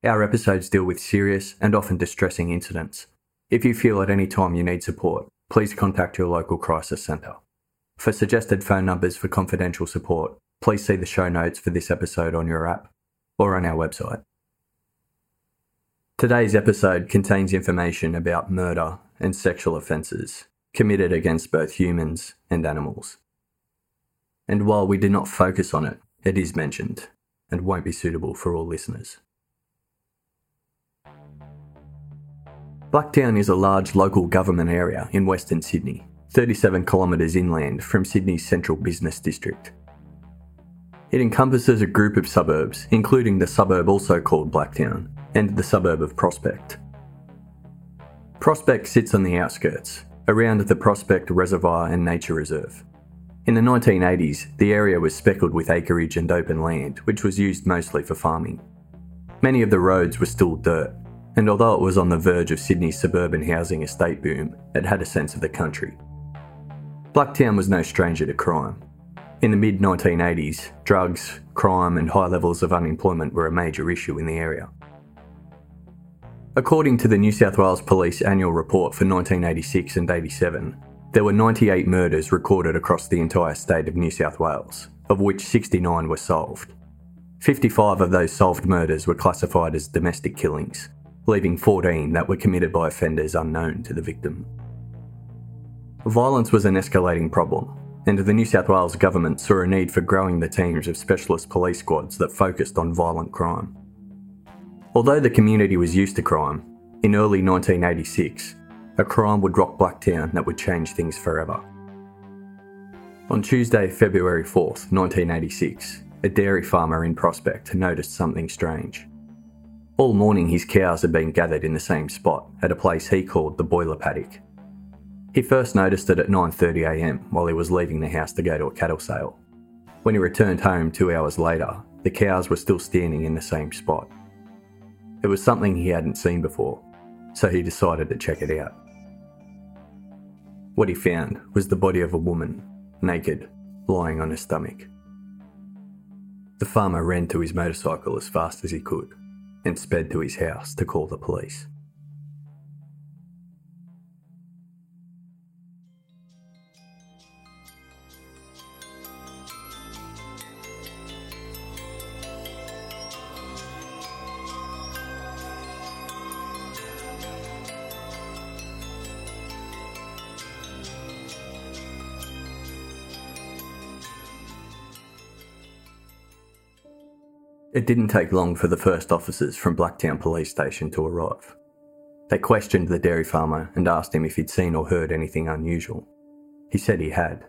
Our episodes deal with serious and often distressing incidents. If you feel at any time you need support, please contact your local crisis centre. For suggested phone numbers for confidential support, please see the show notes for this episode on your app or on our website. Today's episode contains information about murder and sexual offences committed against both humans and animals. And while we do not focus on it, it is mentioned and won't be suitable for all listeners. Blacktown is a large local government area in Western Sydney, 37 kilometres inland from Sydney's central business district. It encompasses a group of suburbs, including the suburb also called Blacktown, and the suburb of Prospect. Prospect sits on the outskirts, around the Prospect Reservoir and Nature Reserve. In the 1980s, the area was speckled with acreage and open land, which was used mostly for farming. Many of the roads were still dirt, and although it was on the verge of Sydney's suburban housing estate boom, it had a sense of the country. Blacktown was no stranger to crime. In the mid-1980s, drugs, crime and high levels of unemployment were a major issue in the area. According to the New South Wales Police Annual Report for 1986 and 87, there were 98 murders recorded across the entire state of New South Wales, of which 69 were solved. 55 of those solved murders were classified as domestic killings, leaving 14 that were committed by offenders unknown to the victim. Violence was an escalating problem, and the New South Wales government saw a need for growing the teams of specialist police squads that focused on violent crime. Although the community was used to crime, in early 1986, a crime would rock Blacktown that would change things forever. On Tuesday, February 4th, 1986, a dairy farmer in Prospect noticed something strange. All morning his cows had been gathered in the same spot, at a place he called the Boiler Paddock. He first noticed it at 9:30am while he was leaving the house to go to a cattle sale. When he returned home 2 hours later, the cows were still standing in the same spot. It was something he hadn't seen before, so he decided to check it out. What he found was the body of a woman, naked, lying on her stomach. The farmer ran to his motorcycle as fast as he could and sped to his house to call the police. It didn't take long for the first officers from Blacktown Police Station to arrive. They questioned the dairy farmer and asked him if he'd seen or heard anything unusual. He said he had.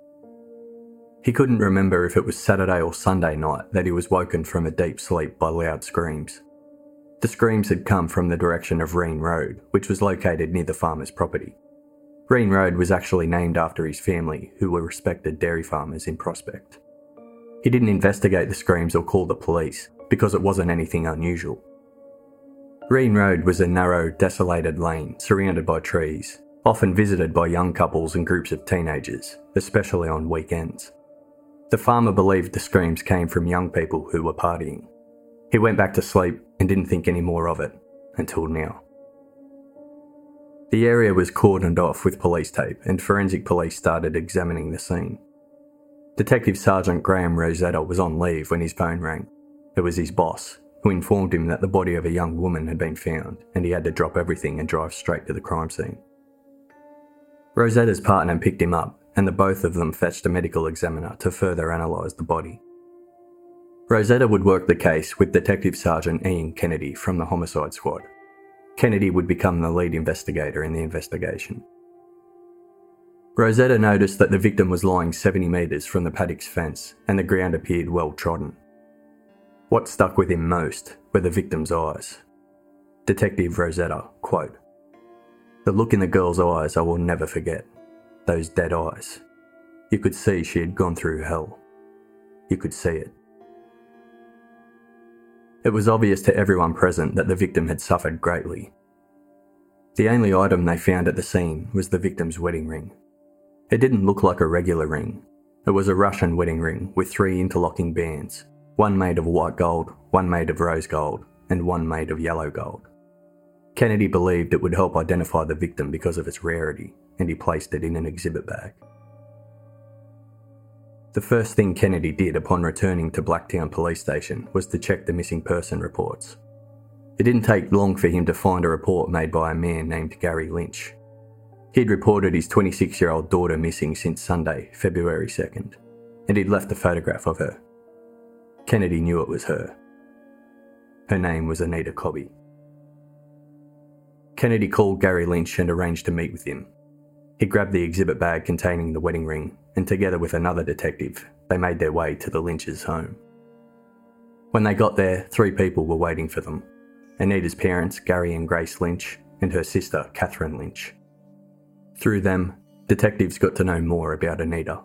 He couldn't remember if it was Saturday or Sunday night that he was woken from a deep sleep by loud screams. The screams had come from the direction of Reen Road, which was located near the farmer's property. Reen Road was actually named after his family, who were respected dairy farmers in Prospect. He didn't investigate the screams or call the police because it wasn't anything unusual. Reen Road was a narrow, desolated lane surrounded by trees, often visited by young couples and groups of teenagers, especially on weekends. The farmer believed the screams came from young people who were partying. He went back to sleep and didn't think any more of it until now. The area was cordoned off with police tape and forensic police started examining the scene. Detective Sergeant Graham Rosetta was on leave when his phone rang. It was his boss, who informed him that the body of a young woman had been found and he had to drop everything and drive straight to the crime scene. Rosetta's partner picked him up and the both of them fetched a medical examiner to further analyse the body. Rosetta would work the case with Detective Sergeant Ian Kennedy from the Homicide Squad. Kennedy would become the lead investigator in the investigation. Rosetta noticed that the victim was lying 70 metres from the paddock's fence and the ground appeared well trodden. What stuck with him most were the victim's eyes. Detective Rosetta, quote, "The look in the girl's eyes I will never forget. Those dead eyes. You could see she had gone through hell. You could see it." It was obvious to everyone present that the victim had suffered greatly. The only item they found at the scene was the victim's wedding ring. It didn't look like a regular ring. It was a Russian wedding ring with 3 interlocking bands, one made of white gold, one made of rose gold, and one made of yellow gold. Kennedy believed it would help identify the victim because of its rarity, and he placed it in an exhibit bag. The first thing Kennedy did upon returning to Blacktown Police Station was to check the missing person reports. It didn't take long for him to find a report made by a man named Gary Lynch. He'd reported his 26-year-old daughter missing since Sunday, February 2nd, and he'd left a photograph of her. Kennedy knew it was her. Her name was Anita Cobby. Kennedy called Gary Lynch and arranged to meet with him. He grabbed the exhibit bag containing the wedding ring, and together with another detective, they made their way to the Lynch's home. When they got there, 3 people were waiting for them: Anita's parents, Gary and Grace Lynch, and her sister, Catherine Lynch. Through them, detectives got to know more about Anita.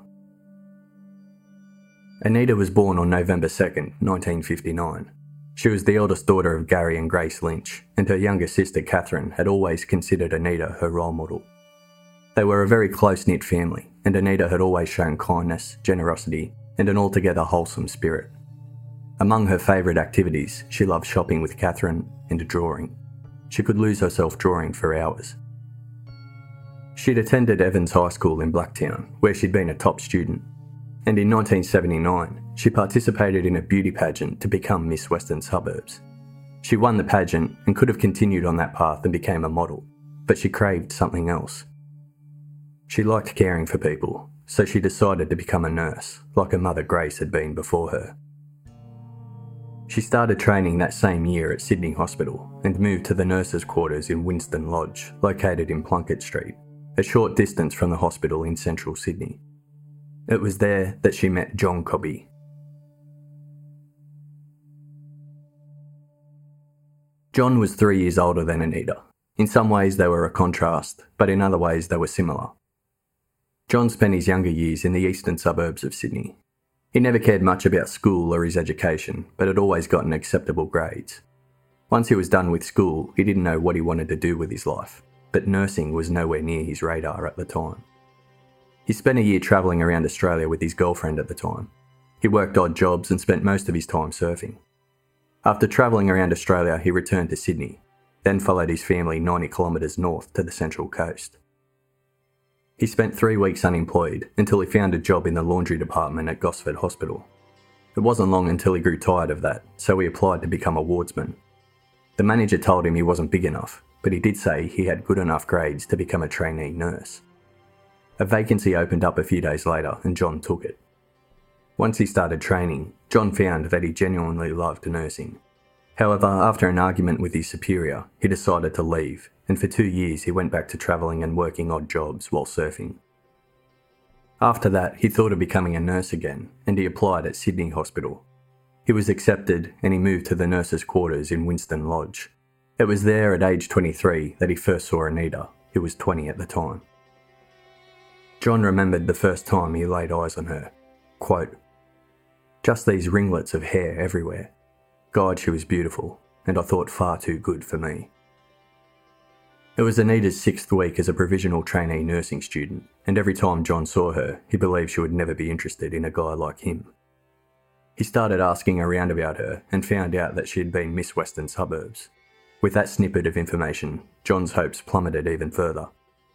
Anita was born on November 2nd, 1959. She was the eldest daughter of Gary and Grace Lynch, and her younger sister Catherine had always considered Anita her role model. They were a very close-knit family, and Anita had always shown kindness, generosity, and an altogether wholesome spirit. Among her favourite activities, she loved shopping with Catherine and drawing. She could lose herself drawing for hours. She'd attended Evans High School in Blacktown, where she'd been a top student, and in 1979, she participated in a beauty pageant to become Miss Western Suburbs. She won the pageant and could have continued on that path and became a model, but she craved something else. She liked caring for people, so she decided to become a nurse, like her mother Grace had been before her. She started training that same year at Sydney Hospital and moved to the nurses' quarters in Winston Lodge, located in Plunkett Street, a short distance from the hospital in central Sydney. It was there that she met John Cobby. John was 3 years older than Anita. In some ways they were a contrast, but in other ways they were similar. John spent his younger years in the eastern suburbs of Sydney. He never cared much about school or his education, but had always gotten acceptable grades. Once he was done with school, he didn't know what he wanted to do with his life, but nursing was nowhere near his radar at the time. He spent a year travelling around Australia with his girlfriend at the time. He worked odd jobs and spent most of his time surfing. After travelling around Australia, he returned to Sydney, then followed his family 90 kilometres north to the Central Coast. He spent 3 weeks unemployed until he found a job in the laundry department at Gosford Hospital. It wasn't long until he grew tired of that, so he applied to become a wardsman. The manager told him he wasn't big enough, but he did say he had good enough grades to become a trainee nurse. A vacancy opened up a few days later and John took it. Once he started training, John found that he genuinely loved nursing. However, after an argument with his superior, he decided to leave, and for 2 years he went back to travelling and working odd jobs while surfing. After that, he thought of becoming a nurse again, and he applied at Sydney Hospital. He was accepted, and he moved to the nurses' quarters in Winston Lodge. It was there at age 23 that he first saw Anita, who was 20 at the time. John remembered the first time he laid eyes on her. Quote, "Just these ringlets of hair everywhere. God, she was beautiful, and I thought far too good for me." It was Anita's 6th week as a provisional trainee nursing student, and every time John saw her, he believed she would never be interested in a guy like him. He started asking around about her and found out that she had been Miss Western Suburbs. With that snippet of information, John's hopes plummeted even further.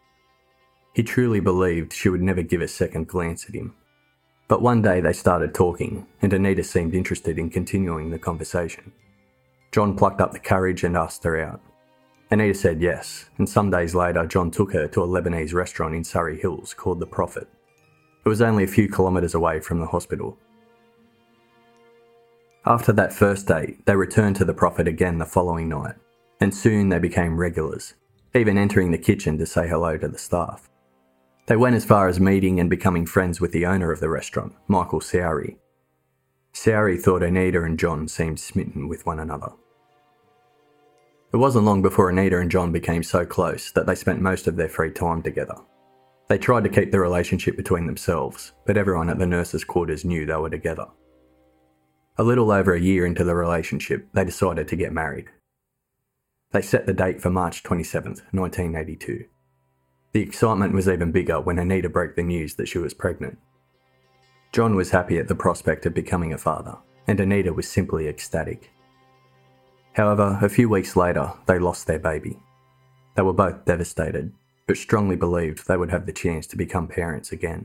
He truly believed she would never give a second glance at him. But one day they started talking, and Anita seemed interested in continuing the conversation. John plucked up the courage and asked her out. Anita said yes, and some days later John took her to a Lebanese restaurant in Surrey Hills called The Prophet. It was only a few kilometres away from the hospital. After that first date, they returned to The Prophet again the following night, and soon they became regulars, even entering the kitchen to say hello to the staff. They went as far as meeting and becoming friends with the owner of the restaurant, Michael Sowry. Sowry thought Anita and John seemed smitten with one another. It wasn't long before Anita and John became so close that they spent most of their free time together. They tried to keep the relationship between themselves, but everyone at the nurses' quarters knew they were together. A little over a year into the relationship, they decided to get married. They set the date for March 27th, 1982. The excitement was even bigger when Anita broke the news that she was pregnant. John was happy at the prospect of becoming a father, and Anita was simply ecstatic. However, a few weeks later, they lost their baby. They were both devastated, but strongly believed they would have the chance to become parents again.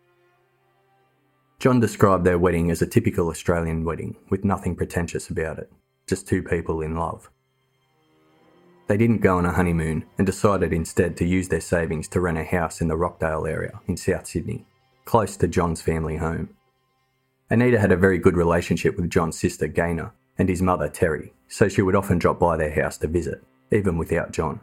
John described their wedding as a typical Australian wedding, with nothing pretentious about it, just two people in love. They didn't go on a honeymoon and decided instead to use their savings to rent a house in the Rockdale area in South Sydney, close to John's family home. Anita had a very good relationship with John's sister Gaynor and his mother Terry, so she would often drop by their house to visit, even without John.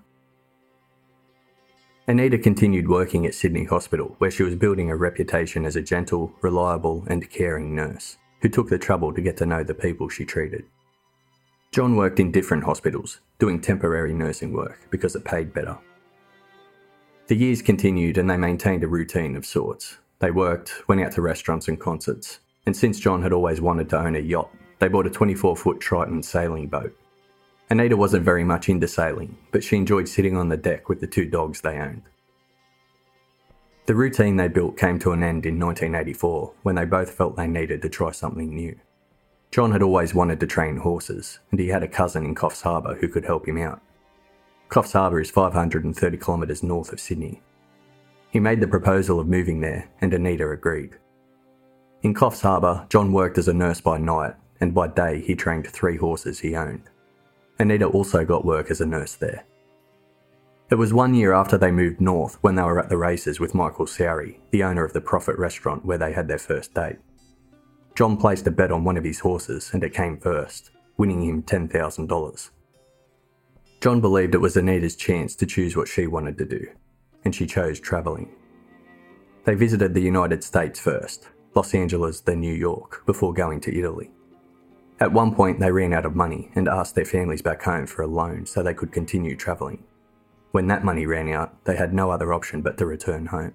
Anita continued working at Sydney Hospital, where she was building a reputation as a gentle, reliable and caring nurse, who took the trouble to get to know the people she treated. John worked in different hospitals, doing temporary nursing work because it paid better. The years continued and they maintained a routine of sorts. They worked, went out to restaurants and concerts, and since John had always wanted to own a yacht, they bought a 24-foot Triton sailing boat. Anita wasn't very much into sailing, but she enjoyed sitting on the deck with the two dogs they owned. The routine they built came to an end in 1984 when they both felt they needed to try something new. John had always wanted to train horses, and he had a cousin in Coffs Harbour who could help him out. Coffs Harbour is 530 kilometres north of Sydney. He made the proposal of moving there, and Anita agreed. In Coffs Harbour, John worked as a nurse by night, and by day he trained 3 horses he owned. Anita also got work as a nurse there. It was 1 year after they moved north when they were at the races with Michael Sowry, the owner of the Profit restaurant where they had their first date. John placed a bet on one of his horses and it came first, winning him $10,000. John believed it was Anita's chance to choose what she wanted to do, and she chose travelling. They visited the United States first, Los Angeles, then New York, before going to Italy. At one point they ran out of money and asked their families back home for a loan so they could continue travelling. When that money ran out, they had no other option but to return home.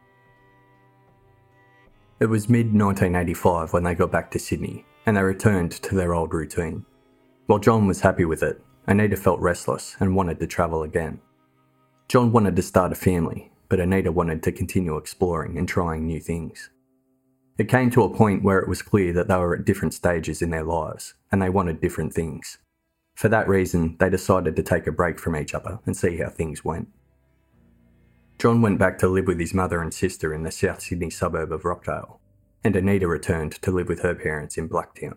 It was mid-1985 when they got back to Sydney, and they returned to their old routine. While John was happy with it, Anita felt restless and wanted to travel again. John wanted to start a family, but Anita wanted to continue exploring and trying new things. It came to a point where it was clear that they were at different stages in their lives, and they wanted different things. For that reason, they decided to take a break from each other and see how things went. John went back to live with his mother and sister in the South Sydney suburb of Rockdale, and Anita returned to live with her parents in Blacktown.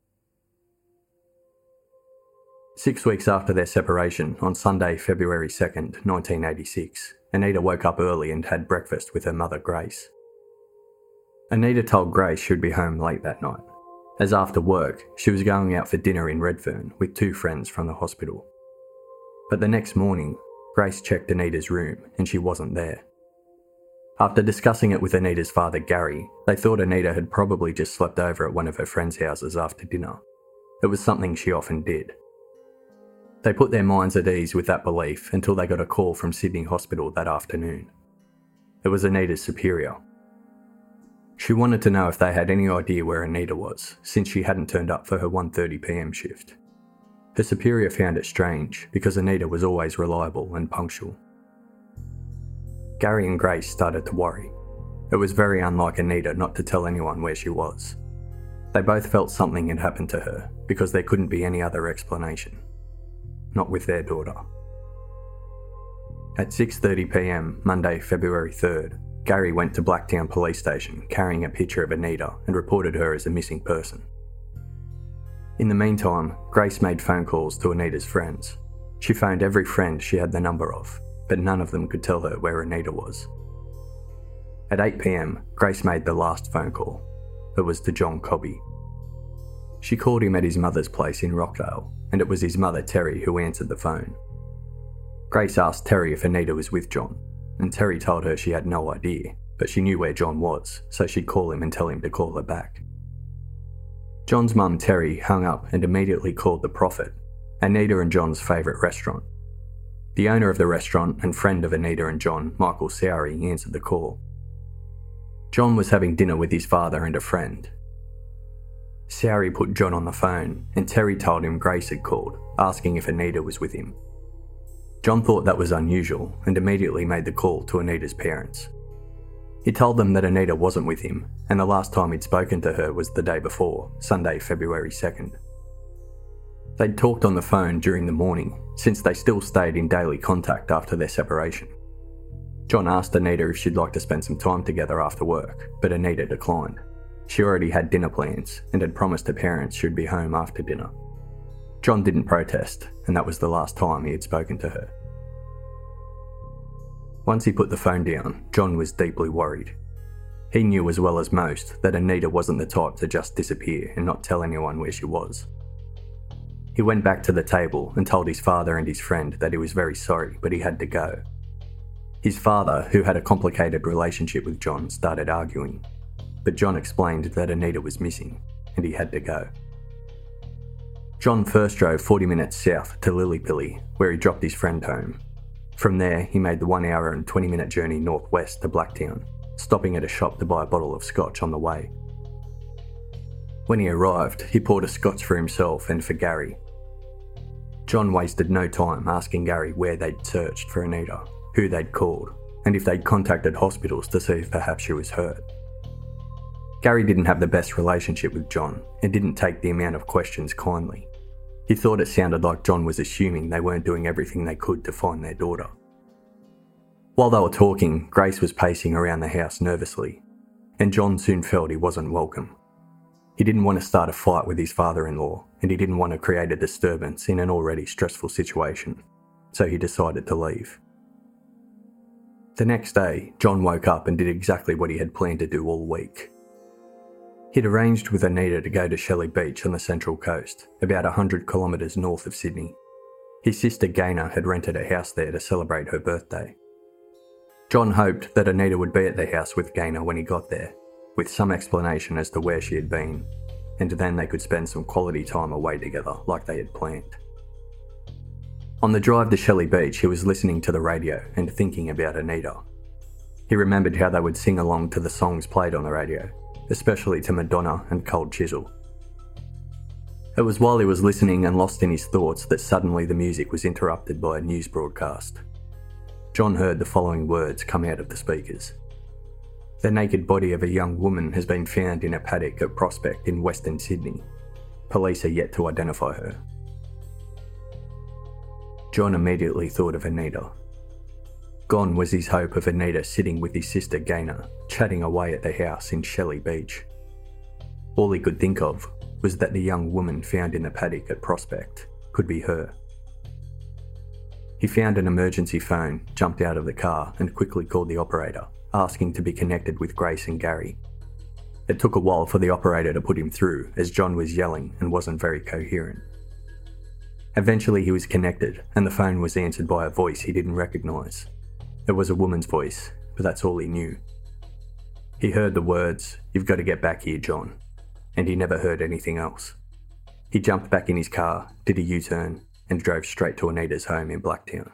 6 weeks after their separation, on Sunday, February 2nd, 1986, Anita woke up early and had breakfast with her mother, Grace. Anita told Grace she would be home late that night, as after work, she was going out for dinner in Redfern with 2 friends from the hospital. But the next morning, Grace checked Anita's room and she wasn't there. After discussing it with Anita's father, Gary, they thought Anita had probably just slept over at one of her friends' houses after dinner. It was something she often did. They put their minds at ease with that belief until they got a call from Sydney Hospital that afternoon. It was Anita's superior. She wanted to know if they had any idea where Anita was, since she hadn't turned up for her 1:30 p.m. shift. Her superior found it strange because Anita was always reliable and punctual. Gary and Grace started to worry. It was very unlike Anita not to tell anyone where she was. They both felt something had happened to her because there couldn't be any other explanation. Not with their daughter. At 6:30 p.m, Monday, February 3rd, Gary went to Blacktown Police Station carrying a picture of Anita and reported her as a missing person. In the meantime, Grace made phone calls to Anita's friends. She phoned every friend she had the number of, but none of them could tell her where Anita was. At 8 p.m, Grace made the last phone call. It was to John Cobby. She called him at his mother's place in Rockdale, and it was his mother Terry who answered the phone. Grace asked Terry if Anita was with John, and Terry told her she had no idea, but she knew where John was, so she'd call him and tell him to call her back. John's mum Terry hung up and immediately called the Profit, Anita and John's favourite restaurant. The owner of the restaurant and friend of Anita and John, Michael Sowry, answered the call. John was having dinner with his father and a friend. Sowry put John on the phone and Terry told him Grace had called, asking if Anita was with him. John thought that was unusual and immediately made the call to Anita's parents. He told them that Anita wasn't with him and the last time he'd spoken to her was the day before, Sunday, February 2nd. They'd talked on the phone during the morning, since they still stayed in daily contact after their separation. John asked Anita if she'd like to spend some time together after work, but Anita declined. She already had dinner plans and had promised her parents she'd be home after dinner. John didn't protest, and that was the last time he had spoken to her. Once he put the phone down, John was deeply worried. He knew as well as most that Anita wasn't the type to just disappear and not tell anyone where she was. He went back to the table and told his father and his friend that he was very sorry, but he had to go. His father, who had a complicated relationship with John, started arguing, but John explained that Anita was missing and he had to go. John first drove 40 minutes south to Lillypilly, where he dropped his friend home. From there, he made the 1 hour and 20-minute journey northwest to Blacktown, stopping at a shop to buy a bottle of scotch on the way. When he arrived, he poured a scotch for himself and for Gary. John wasted no time asking Gary where they'd searched for Anita, who they'd called, and if they'd contacted hospitals to see if perhaps she was hurt. Gary didn't have the best relationship with John and didn't take the amount of questions kindly. He thought it sounded like John was assuming they weren't doing everything they could to find their daughter. While they were talking, Grace was pacing around the house nervously, and John soon felt he wasn't welcome. He didn't want to start a fight with his father-in-law, and he didn't want to create a disturbance in an already stressful situation, so he decided to leave. The next day, John woke up and did exactly what he had planned to do all week. He'd arranged with Anita to go to Shelley Beach on the Central Coast, about 100 kilometres north of Sydney. His sister Gaynor had rented a house there to celebrate her birthday. John hoped that Anita would be at the house with Gaynor when he got there, with some explanation as to where she had been, and then they could spend some quality time away together like they had planned. On the drive to Shelley Beach, he was listening to the radio and thinking about Anita. He remembered how they would sing along to the songs played on the radio, especially to Madonna and Cold Chisel. It was while he was listening and lost in his thoughts that suddenly the music was interrupted by a news broadcast. John heard the following words come out of the speakers. The naked body of a young woman has been found in a paddock at Prospect in Western Sydney. Police are yet to identify her. John immediately thought of Anita. Gone was his hope of Anita sitting with his sister Gaynor, chatting away at the house in Shelley Beach. All he could think of was that the young woman found in the paddock at Prospect could be her. He found an emergency phone, jumped out of the car and quickly called the operator, asking to be connected with Grace and Gary. It took a while for the operator to put him through, as John was yelling and wasn't very coherent. Eventually he was connected, and the phone was answered by a voice he didn't recognise. It was a woman's voice, but that's all he knew. He heard the words, "You've got to get back here, John," and he never heard anything else. He jumped back in his car, did a U-turn, and drove straight to Anita's home in Blacktown.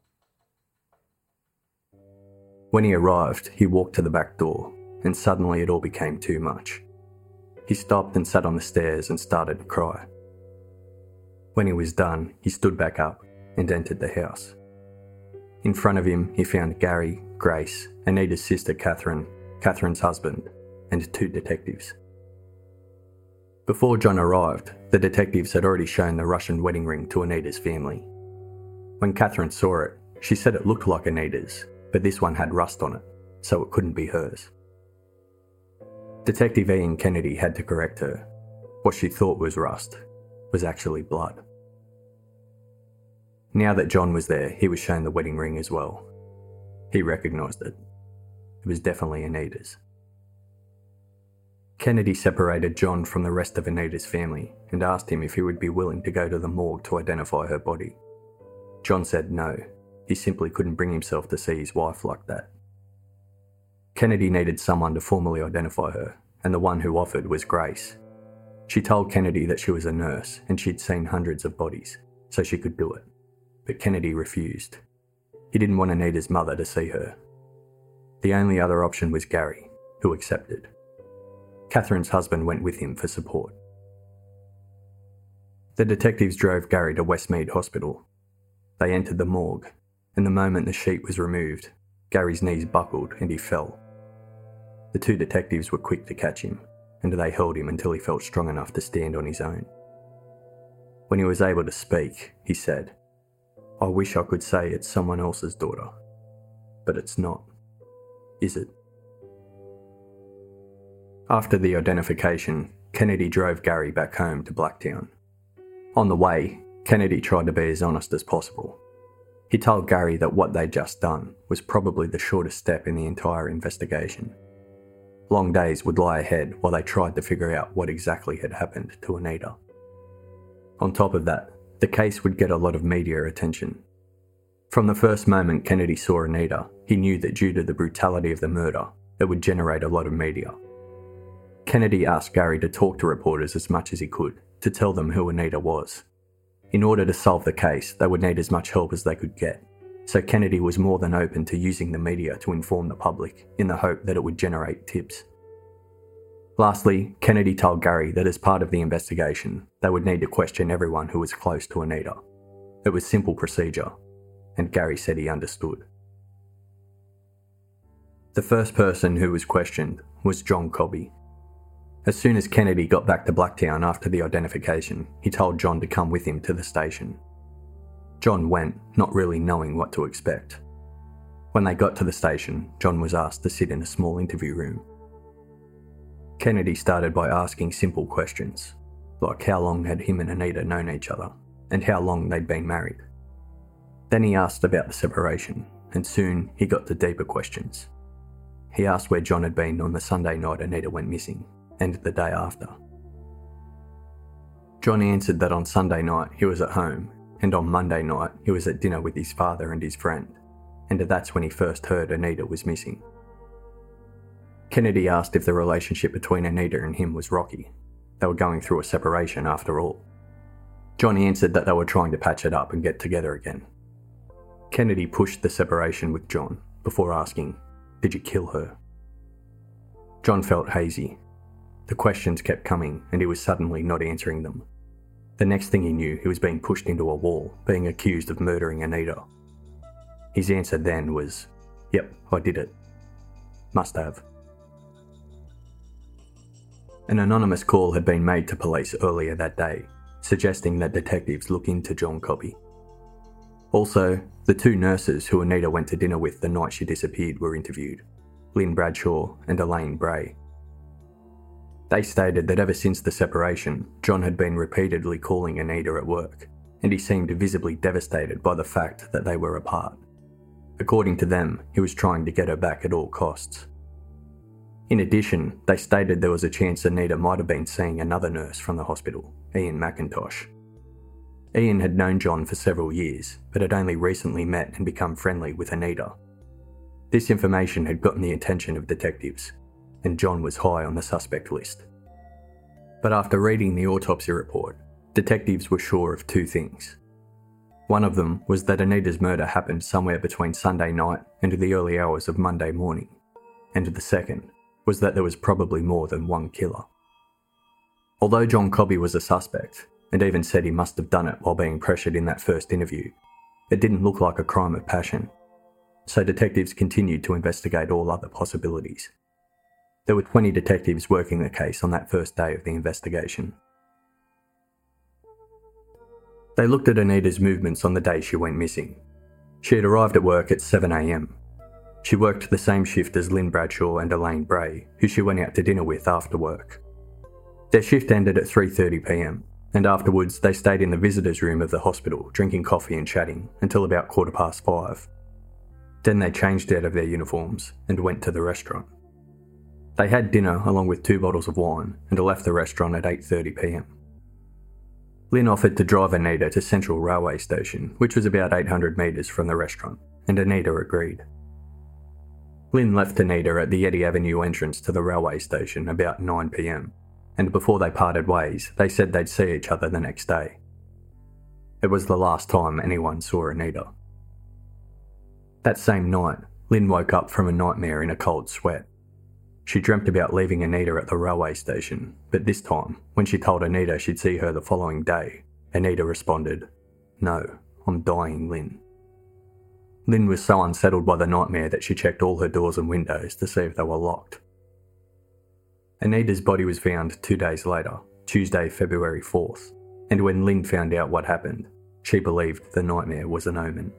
When he arrived, he walked to the back door, and suddenly it all became too much. He stopped and sat on the stairs and started to cry. When he was done, he stood back up and entered the house. In front of him, he found Gary, Grace, Anita's sister Catherine, Catherine's husband, and 2 detectives. Before John arrived, the detectives had already shown the Russian wedding ring to Anita's family. When Catherine saw it, she said it looked like Anita's, but this one had rust on it, so it couldn't be hers. Detective Ian Kennedy had to correct her. What she thought was rust was actually blood. Now that John was there, he was shown the wedding ring as well. He recognised it. It was definitely Anita's. Kennedy separated John from the rest of Anita's family and asked him if he would be willing to go to the morgue to identify her body. John said no. He simply couldn't bring himself to see his wife like that. Kennedy needed someone to formally identify her, and the one who offered was Grace. She told Kennedy that she was a nurse and she'd seen hundreds of bodies, so she could do it. But Kennedy refused. He didn't want Anita's mother to see her. The only other option was Gary, who accepted. Catherine's husband went with him for support. The detectives drove Gary to Westmead Hospital. They entered the morgue, and the moment the sheet was removed, Gary's knees buckled and he fell. The 2 detectives were quick to catch him, and they held him until he felt strong enough to stand on his own. When he was able to speak, he said, "I wish I could say it's someone else's daughter, but it's not, is it?" After the identification, Kennedy drove Gary back home to Blacktown. On the way, Kennedy tried to be as honest as possible. He told Gary that what they'd just done was probably the shortest step in the entire investigation. Long days would lie ahead while they tried to figure out what exactly had happened to Anita. On top of that, the case would get a lot of media attention. From the first moment Kennedy saw Anita, he knew that due to the brutality of the murder, it would generate a lot of media. Kennedy asked Gary to talk to reporters as much as he could to tell them who Anita was. In order to solve the case, they would need as much help as they could get, so Kennedy was more than open to using the media to inform the public in the hope that it would generate tips. Lastly, Kennedy told Gary that as part of the investigation, they would need to question everyone who was close to Anita. It was simple procedure, and Gary said he understood. The first person who was questioned was John Cobby. As soon as Kennedy got back to Blacktown after the identification, he told John to come with him to the station. John went, not really knowing what to expect. When they got to the station, John was asked to sit in a small interview room. Kennedy started by asking simple questions, like how long had him and Anita known each other, and how long they'd been married. Then he asked about the separation, and soon he got to deeper questions. He asked where John had been on the Sunday night Anita went missing, and the day after. John answered that on Sunday night he was at home, and on Monday night he was at dinner with his father and his friend, and that's when he first heard Anita was missing. Kennedy asked if the relationship between Anita and him was rocky. They were going through a separation after all. John answered that they were trying to patch it up and get together again. Kennedy pushed the separation with John before asking, "Did you kill her?" John felt hazy. The questions kept coming and he was suddenly not answering them. The next thing he knew, he was being pushed into a wall, being accused of murdering Anita. His answer then was, "Yep, I did it. Must have." An anonymous call had been made to police earlier that day, suggesting that detectives look into John Cobby. Also, the two nurses who Anita went to dinner with the night she disappeared were interviewed, Lynn Bradshaw and Elaine Bray. They stated that ever since the separation, John had been repeatedly calling Anita at work, and he seemed visibly devastated by the fact that they were apart. According to them, he was trying to get her back at all costs. In addition, they stated there was a chance Anita might have been seeing another nurse from the hospital, Ian McIntosh. Ian had known John for several years, but had only recently met and become friendly with Anita. This information had gotten the attention of detectives, and John was high on the suspect list. But after reading the autopsy report, detectives were sure of two things. One of them was that Anita's murder happened somewhere between Sunday night and the early hours of Monday morning, and the second was that there was probably more than one killer. Although John Cobby was a suspect, and even said he must have done it while being pressured in that first interview, it didn't look like a crime of passion, so detectives continued to investigate all other possibilities. There were 20 detectives working the case on that first day of the investigation. They looked at Anita's movements on the day she went missing. She had arrived at work at 7 a.m. She worked the same shift as Lynn Bradshaw and Elaine Bray, who she went out to dinner with after work. Their shift ended at 3:30 p.m, and afterwards they stayed in the visitors' room of the hospital, drinking coffee and chatting, until about 5:15. Then they changed out of their uniforms and went to the restaurant. They had dinner along with 2 bottles of wine and left the restaurant at 8:30 p.m. Lynn offered to drive Anita to Central Railway Station, which was about 800 metres from the restaurant, and Anita agreed. Lynn left Anita at the Eddy Avenue entrance to the railway station about 9 p.m, and before they parted ways, they said they'd see each other the next day. It was the last time anyone saw Anita. That same night, Lynn woke up from a nightmare in a cold sweat. She dreamt about leaving Anita at the railway station, but this time, when she told Anita she'd see her the following day, Anita responded, "No, I'm dying, Lynn." Lynn was so unsettled by the nightmare that she checked all her doors and windows to see if they were locked. Anita's body was found 2 days later, Tuesday, February 4th, and when Lynn found out what happened, she believed the nightmare was an omen.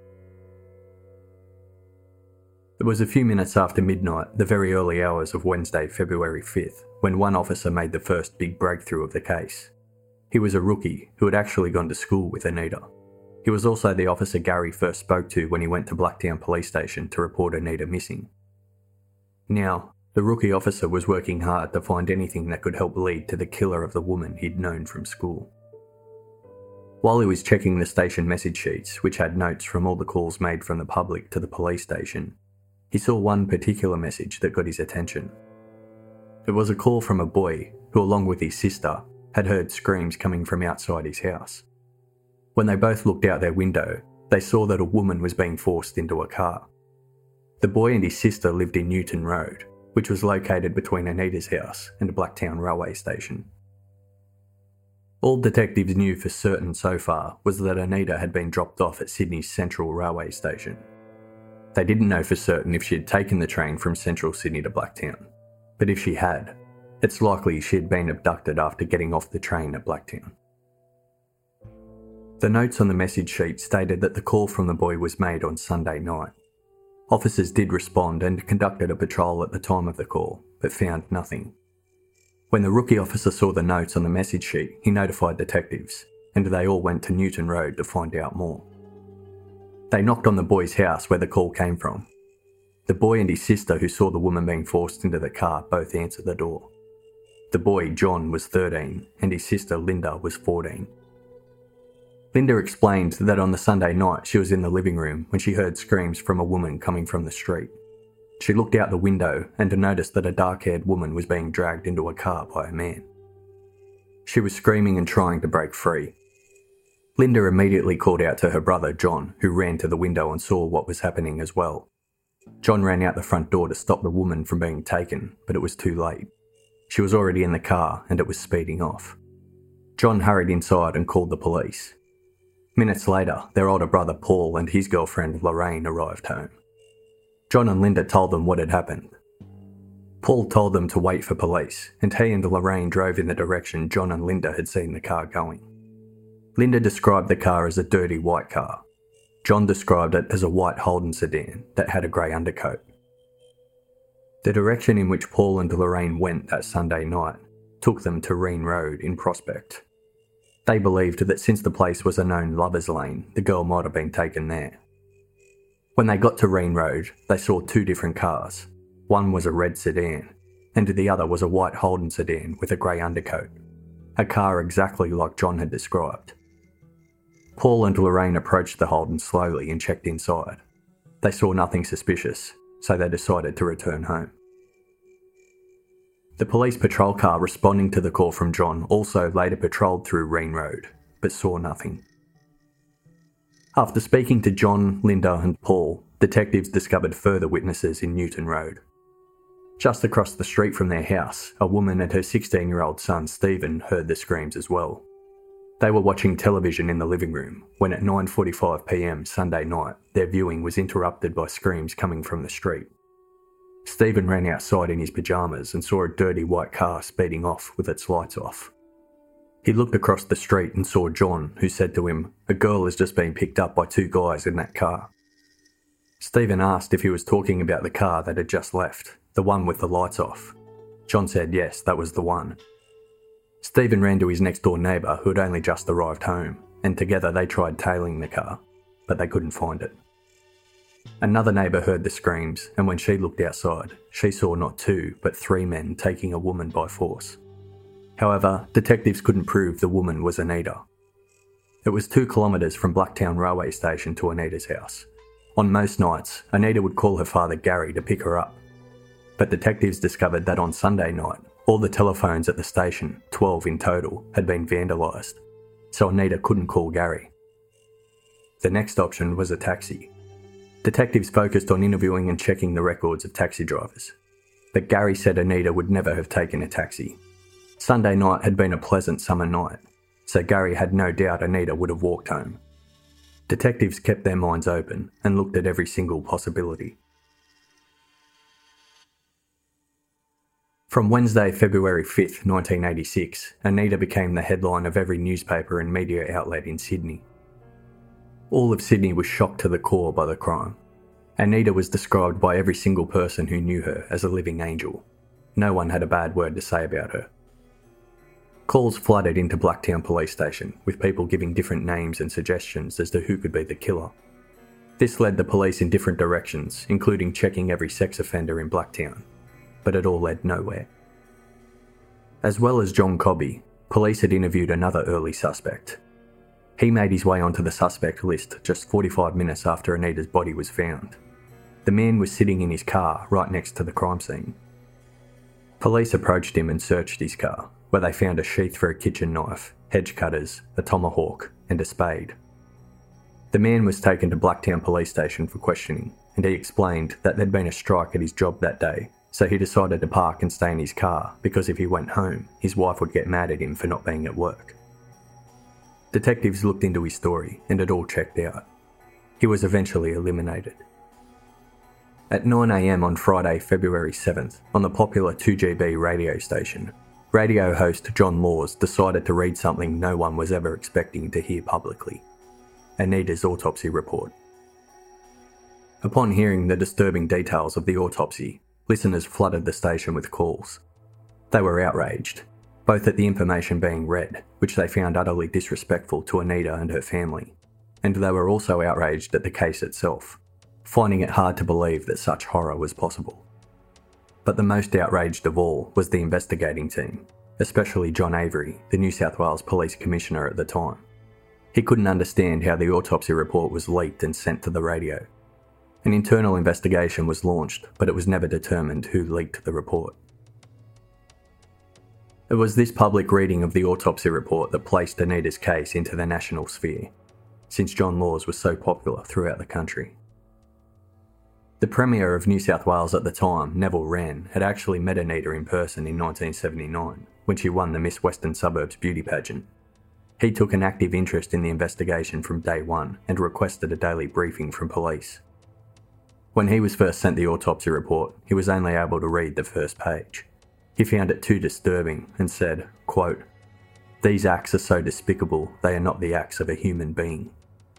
It was a few minutes after midnight, the very early hours of Wednesday, February 5th, when one officer made the first big breakthrough of the case. He was a rookie who had actually gone to school with Anita. He was also the officer Gary first spoke to when he went to Blacktown Police Station to report Anita missing. Now, the rookie officer was working hard to find anything that could help lead to the killer of the woman he'd known from school. While he was checking the station message sheets, which had notes from all the calls made from the public to the police station, he saw one particular message that got his attention. It was a call from a boy who, along with his sister, had heard screams coming from outside his house. When they both looked out their window, they saw that a woman was being forced into a car. The boy and his sister lived in Newton Road, which was located between Anita's house and Blacktown Railway Station. All detectives knew for certain so far was that Anita had been dropped off at Sydney's Central Railway Station. They didn't know for certain if she had taken the train from Central Sydney to Blacktown, but if she had, it's likely she had been abducted after getting off the train at Blacktown. The notes on the message sheet stated that the call from the boy was made on Sunday night. Officers did respond and conducted a patrol at the time of the call, but found nothing. When the rookie officer saw the notes on the message sheet, he notified detectives, and they all went to Newton Road to find out more. They knocked on the boy's house where the call came from. The boy and his sister, who saw the woman being forced into the car, both answered the door. The boy, John, was 13, and his sister, Linda, was 14. Linda explained that on the Sunday night she was in the living room when she heard screams from a woman coming from the street. She looked out the window and noticed that a dark-haired woman was being dragged into a car by a man. She was screaming and trying to break free. Linda immediately called out to her brother, John, who ran to the window and saw what was happening as well. John ran out the front door to stop the woman from being taken, but it was too late. She was already in the car and it was speeding off. John hurried inside and called the police. Minutes later, their older brother Paul and his girlfriend Lorraine arrived home. John and Linda told them what had happened. Paul told them to wait for police, and he and Lorraine drove in the direction John and Linda had seen the car going. Linda described the car as a dirty white car. John described it as a white Holden sedan that had a grey undercoat. The direction in which Paul and Lorraine went that Sunday night took them to Reen Road in Prospect. They believed that since the place was a known lover's lane, the girl might have been taken there. When they got to Reen Road, they saw two different cars. One was a red sedan, and the other was a white Holden sedan with a grey undercoat, a car exactly like John had described. Paul and Lorraine approached the Holden slowly and checked inside. They saw nothing suspicious, so they decided to return home. The police patrol car responding to the call from John also later patrolled through Reen Road, but saw nothing. After speaking to John, Linda and Paul, detectives discovered further witnesses in Newton Road. Just across the street from their house, a woman and her 16-year-old son Stephen heard the screams as well. They were watching television in the living room when at 9:45 p.m. Sunday night, their viewing was interrupted by screams coming from the street. Stephen ran outside in his pyjamas and saw a dirty white car speeding off with its lights off. He looked across the street and saw John, who said to him, "A girl has just been picked up by two guys in that car." Stephen asked if he was talking about the car that had just left, the one with the lights off. John said yes, that was the one. Stephen ran to his next-door neighbour who had only just arrived home, and together they tried tailing the car, but they couldn't find it. Another neighbour heard the screams, and when she looked outside, she saw not two, but three men taking a woman by force. However, detectives couldn't prove the woman was Anita. It was 2 kilometres from Blacktown Railway Station to Anita's house. On most nights, Anita would call her father Gary to pick her up. But detectives discovered that on Sunday night, all the telephones at the station, 12 in total, had been vandalised, so Anita couldn't call Gary. The next option was a taxi. Detectives focused on interviewing and checking the records of taxi drivers, but Gary said Anita would never have taken a taxi. Sunday night had been a pleasant summer night, so Gary had no doubt Anita would have walked home. Detectives kept their minds open and looked at every single possibility. From Wednesday, February 5th, 1986, Anita became the headline of every newspaper and media outlet in Sydney. All of Sydney was shocked to the core by the crime. Anita was described by every single person who knew her as a living angel. No one had a bad word to say about her. Calls flooded into Blacktown Police Station, with people giving different names and suggestions as to who could be the killer. This led the police in different directions, including checking every sex offender in Blacktown, but it all led nowhere. As well as John Cobby, police had interviewed another early suspect. He made his way onto the suspect list just 45 minutes after Anita's body was found. The man was sitting in his car right next to the crime scene. Police approached him and searched his car, where they found a sheath for a kitchen knife, hedge cutters, a tomahawk, and a spade. The man was taken to Blacktown Police Station for questioning, and he explained that there'd been a strike at his job that day, so he decided to park and stay in his car because if he went home, his wife would get mad at him for not being at work. Detectives looked into his story, and it all checked out. He was eventually eliminated. At 9 a.m. on Friday, February 7th, on the popular 2GB radio station, radio host John Laws decided to read something no one was ever expecting to hear publicly: Anita's autopsy report. Upon hearing the disturbing details of the autopsy, listeners flooded the station with calls. They were outraged, both at the information being read, which they found utterly disrespectful to Anita and her family, and they were also outraged at the case itself, finding it hard to believe that such horror was possible. But the most outraged of all was the investigating team, especially John Avery, the New South Wales Police Commissioner at the time. He couldn't understand how the autopsy report was leaked and sent to the radio. An internal investigation was launched, but it was never determined who leaked the report. It was this public reading of the autopsy report that placed Anita's case into the national sphere, since John Laws was so popular throughout the country. The Premier of New South Wales at the time, Neville Wran, had actually met Anita in person in 1979, when she won the Miss Western Suburbs beauty pageant. He took an active interest in the investigation from day one and requested a daily briefing from police. When he was first sent the autopsy report, he was only able to read the first page. He found it too disturbing and said, quote, "These acts are so despicable, they are not the acts of a human being."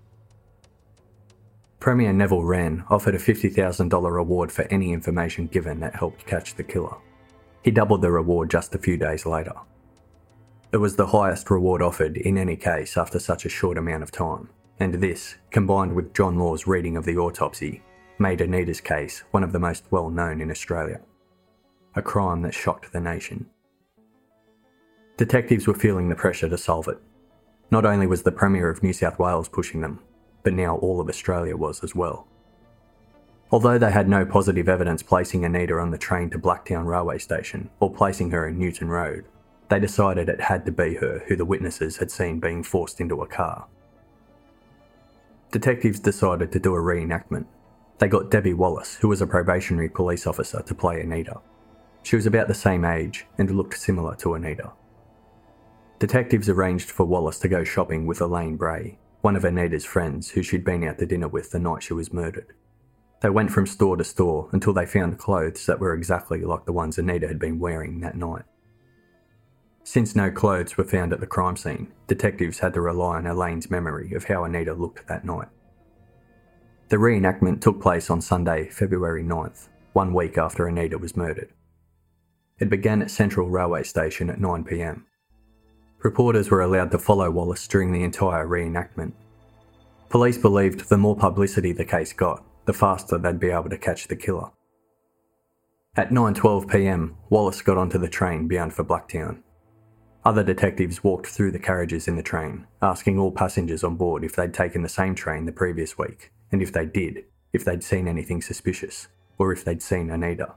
Premier Neville Wran offered a $50,000 reward for any information given that helped catch the killer. He doubled the reward just a few days later. It was the highest reward offered in any case after such a short amount of time, and this, combined with John Law's reading of the autopsy, made Anita's case one of the most well-known in Australia. A crime that shocked the nation. Detectives were feeling the pressure to solve it. Not only was the Premier of New South Wales pushing them, but now all of Australia was as well. Although they had no positive evidence placing Anita on the train to Blacktown Railway Station or placing her in Newton Road, they decided it had to be her who the witnesses had seen being forced into a car. Detectives decided to do a reenactment. They got Debbie Wallace, who was a probationary police officer, to play Anita. She was about the same age and looked similar to Anita. Detectives arranged for Wallace to go shopping with Elaine Bray, one of Anita's friends who she'd been out to dinner with the night she was murdered. They went from store to store until they found clothes that were exactly like the ones Anita had been wearing that night. Since no clothes were found at the crime scene, detectives had to rely on Elaine's memory of how Anita looked that night. The reenactment took place on Sunday, February 9th, 1 week after Anita was murdered. It began at Central Railway Station at 9 p.m. Reporters were allowed to follow Wallace during the entire reenactment. Police believed the more publicity the case got, the faster they'd be able to catch the killer. At 9:12 p.m, Wallace got onto the train bound for Blacktown. Other detectives walked through the carriages in the train, asking all passengers on board if they'd taken the same train the previous week, and if they did, if they'd seen anything suspicious, or if they'd seen Anita.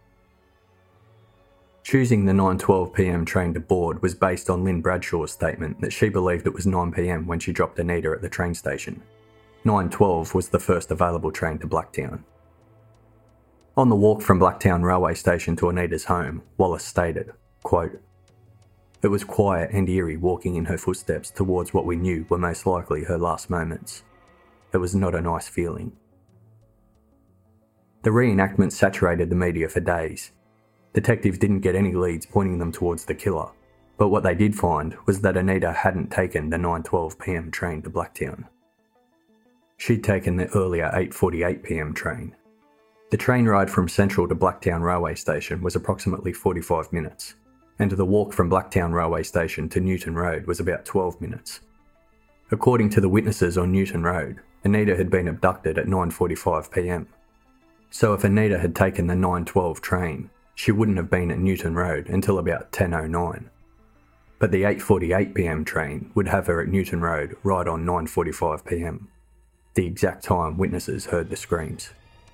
Choosing the 9:12 p.m. train to board was based on Lynn Bradshaw's statement that she believed it was 9 p.m. when she dropped Anita at the train station. 9:12 was the first available train to Blacktown. On the walk from Blacktown Railway Station to Anita's home, Wallace stated, quote, "It was quiet and eerie walking in her footsteps towards what we knew were most likely her last moments. It was not a nice feeling." The reenactment saturated the media for days. Detectives didn't get any leads pointing them towards the killer, but what they did find was that Anita hadn't taken the 9:12 p.m. train to Blacktown. She'd taken the earlier 8:48 p.m. train. The train ride from Central to Blacktown railway station was approximately 45 minutes, and the walk from Blacktown railway station to Newton Road was about 12 minutes. According to the witnesses on Newton Road, Anita had been abducted at 9:45 p.m. So if Anita had taken the 9:12 train, she wouldn't have been at Newton Road until about 10:09. But the 8:48 p.m. train would have her at Newton Road right on 9:45 p.m, the exact time witnesses heard the screams.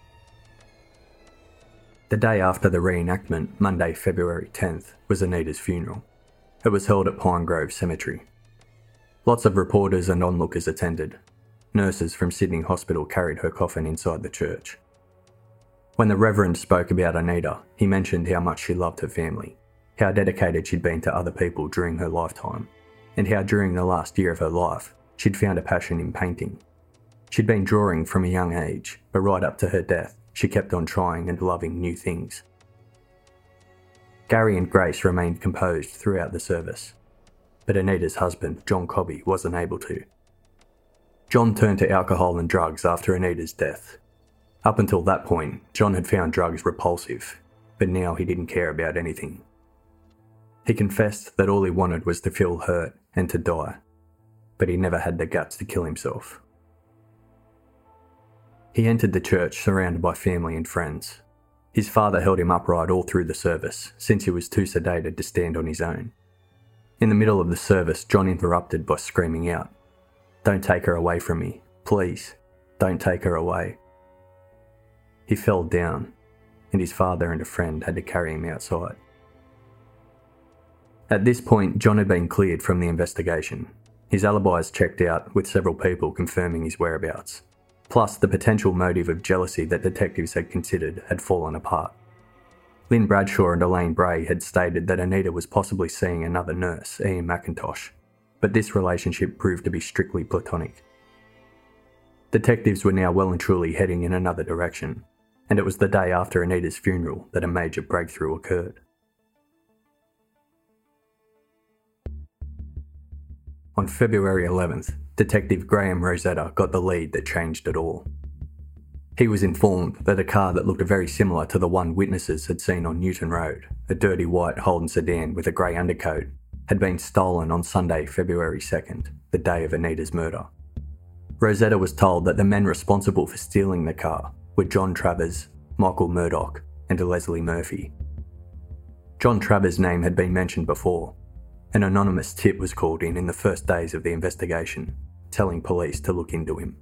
The day after the reenactment, Monday, February 10th, was Anita's funeral. It was held at Pine Grove Cemetery. Lots of reporters and onlookers attended. Nurses from Sydney Hospital carried her coffin inside the church. When the Reverend spoke about Anita, he mentioned how much she loved her family, how dedicated she'd been to other people during her lifetime, and how during the last year of her life, she'd found a passion in painting. She'd been drawing from a young age, but right up to her death, she kept on trying and loving new things. Gary and Grace remained composed throughout the service, but Anita's husband, John Cobby, wasn't able to. John turned to alcohol and drugs after Anita's death. Up until that point, John had found drugs repulsive, but now he didn't care about anything. He confessed that all he wanted was to feel hurt and to die, but he never had the guts to kill himself. He entered the church surrounded by family and friends. His father held him upright all through the service, since he was too sedated to stand on his own. In the middle of the service, John interrupted by screaming out, "Don't take her away from me. Please, don't take her away." He fell down, and his father and a friend had to carry him outside. At this point, John had been cleared from the investigation. His alibis checked out, with several people confirming his whereabouts. Plus, the potential motive of jealousy that detectives had considered had fallen apart. Lynn Bradshaw and Elaine Bray had stated that Anita was possibly seeing another nurse, Ian McIntosh, but this relationship proved to be strictly platonic. Detectives were now well and truly heading in another direction, and it was the day after Anita's funeral that a major breakthrough occurred. On February 11th, Detective Graham Rosetta got the lead that changed it all. He was informed that a car that looked very similar to the one witnesses had seen on Newton Road, a dirty white Holden sedan with a grey undercoat, had been stolen on Sunday, February 2nd, the day of Anita's murder. Rosetta was told that the men responsible for stealing the car were John Travers, Michael Murdoch, and Leslie Murphy. John Travers' name had been mentioned before. An anonymous tip was called in the first days of the investigation, telling police to look into him.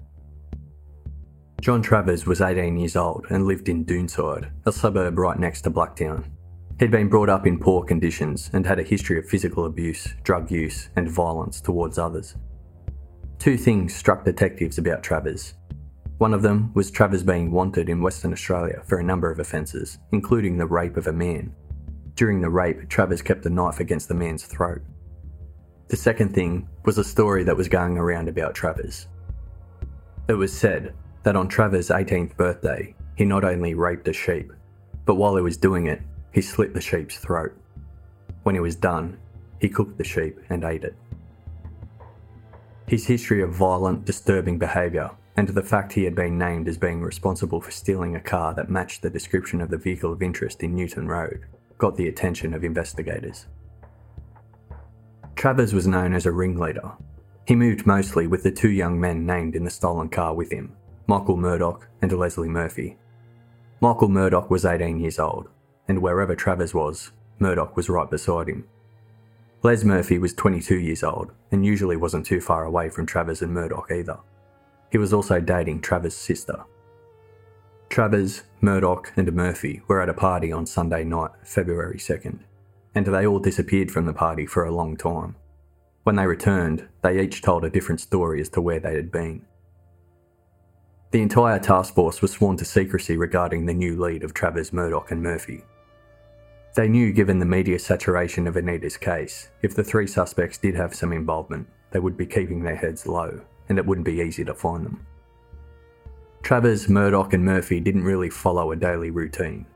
John Travers was 18 years old and lived in Doonside, a suburb right next to Blacktown. He'd been brought up in poor conditions and had a history of physical abuse, drug use, and violence towards others. Two things struck detectives about Travers. One of them was Travers being wanted in Western Australia for a number of offences, including the rape of a man. During the rape, Travers kept a knife against the man's throat. The second thing was a story that was going around about Travers. It was said that on Travers' 18th birthday, he not only raped a sheep, but while he was doing it, he slit the sheep's throat. When he was done, he cooked the sheep and ate it. His history of violent, disturbing behaviour, and the fact he had been named as being responsible for stealing a car that matched the description of the vehicle of interest in Newton Road, got the attention of investigators. Travers was known as a ringleader. He moved mostly with the two young men named in the stolen car with him, Michael Murdoch and Leslie Murphy. Michael Murdoch was 18 years old, and wherever Travers was, Murdoch was right beside him. Les Murphy was 22 years old, and usually wasn't too far away from Travers and Murdoch either. He was also dating Travers' sister. Travers, Murdoch and Murphy were at a party on Sunday night, February 2nd, and they all disappeared from the party for a long time. When they returned, they each told a different story as to where they had been. The entire task force was sworn to secrecy regarding the new lead of Travers, Murdoch and Murphy. They knew, given the media saturation of Anita's case, if the three suspects did have some involvement, they would be keeping their heads low, and it wouldn't be easy to find them. Travers, Murdoch and Murphy didn't really follow a daily routine.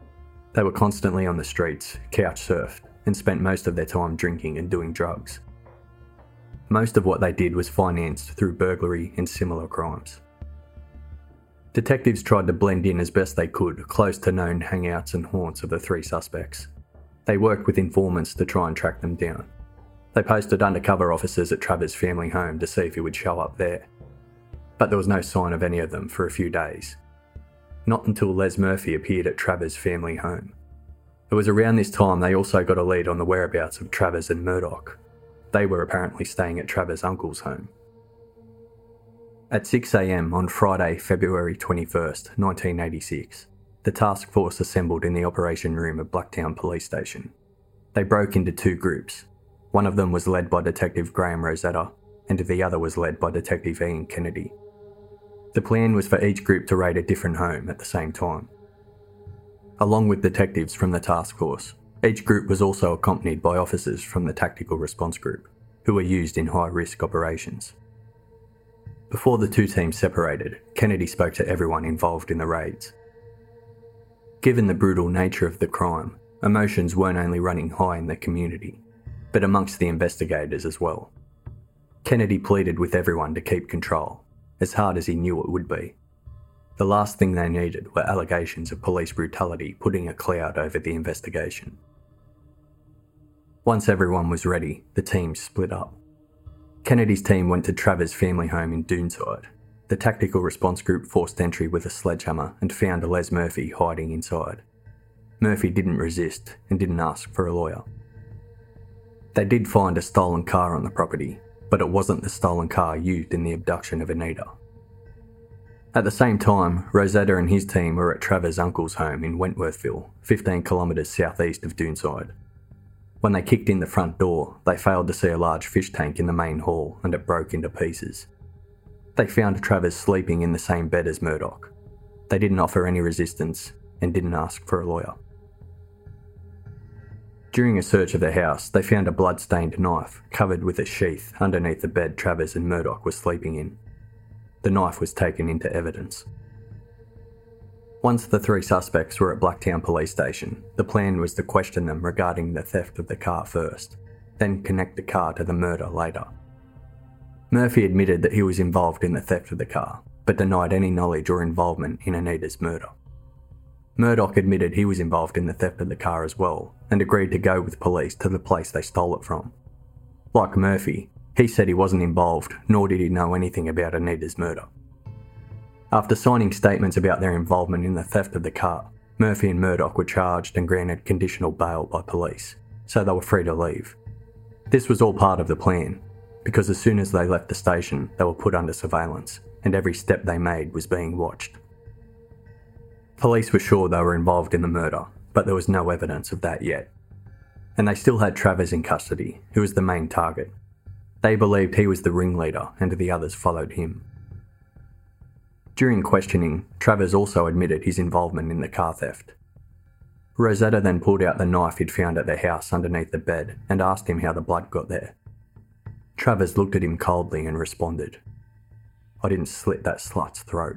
They were constantly on the streets, couch surfed, and spent most of their time drinking and doing drugs. Most of what they did was financed through burglary and similar crimes. Detectives tried to blend in as best they could, close to known hangouts and haunts of the three suspects. They worked with informants to try and track them down. They posted undercover officers at Travers' family home to see if he would show up there. But there was no sign of any of them for a few days. Not until Les Murphy appeared at Travers' family home. It was around this time they also got a lead on the whereabouts of Travers and Murdoch. They were apparently staying at Travers' uncle's home. At 6 a.m. on Friday, February 21st, 1986, the task force assembled in the operation room of Blacktown Police Station. They broke into two groups. One of them was led by Detective Graham Rosetta, and the other was led by Detective Ian Kennedy. The plan was for each group to raid a different home at the same time. Along with detectives from the task force, each group was also accompanied by officers from the Tactical Response Group, who were used in high-risk operations. Before the two teams separated, Kennedy spoke to everyone involved in the raids. Given the brutal nature of the crime, emotions weren't only running high in the community, but amongst the investigators as well. Kennedy pleaded with everyone to keep control, as hard as he knew it would be. The last thing they needed were allegations of police brutality putting a cloud over the investigation. Once everyone was ready, the teams split up. Kennedy's team went to Travers' family home in Doonside. The Tactical Response Group forced entry with a sledgehammer and found Les Murphy hiding inside. Murphy didn't resist and didn't ask for a lawyer. They did find a stolen car on the property, but it wasn't the stolen car used in the abduction of Anita. At the same time, Rosetta and his team were at Travers' uncle's home in Wentworthville, 15 kilometres southeast of Doonside. When they kicked in the front door, they failed to see a large fish tank in the main hall and it broke into pieces. They found Travers sleeping in the same bed as Murdoch. They didn't offer any resistance and didn't ask for a lawyer. During a search of the house, they found a blood-stained knife covered with a sheath underneath the bed Travers and Murdoch were sleeping in. The knife was taken into evidence. Once the three suspects were at Blacktown Police Station, the plan was to question them regarding the theft of the car first, then connect the car to the murder later. Murphy admitted that he was involved in the theft of the car, but denied any knowledge or involvement in Anita's murder. Murdoch admitted he was involved in the theft of the car as well, and agreed to go with police to the place they stole it from. Like Murphy, he said he wasn't involved, nor did he know anything about Anita's murder. After signing statements about their involvement in the theft of the car, Murphy and Murdoch were charged and granted conditional bail by police, so they were free to leave. This was all part of the plan, because as soon as they left the station, they were put under surveillance, and every step they made was being watched. Police were sure they were involved in the murder, but there was no evidence of that yet. And they still had Travers in custody, who was the main target. They believed he was the ringleader, and the others followed him. During questioning, Travers also admitted his involvement in the car theft. Rosetta then pulled out the knife he'd found at their house underneath the bed and asked him how the blood got there. Travers looked at him coldly and responded, "I didn't slit that slut's throat."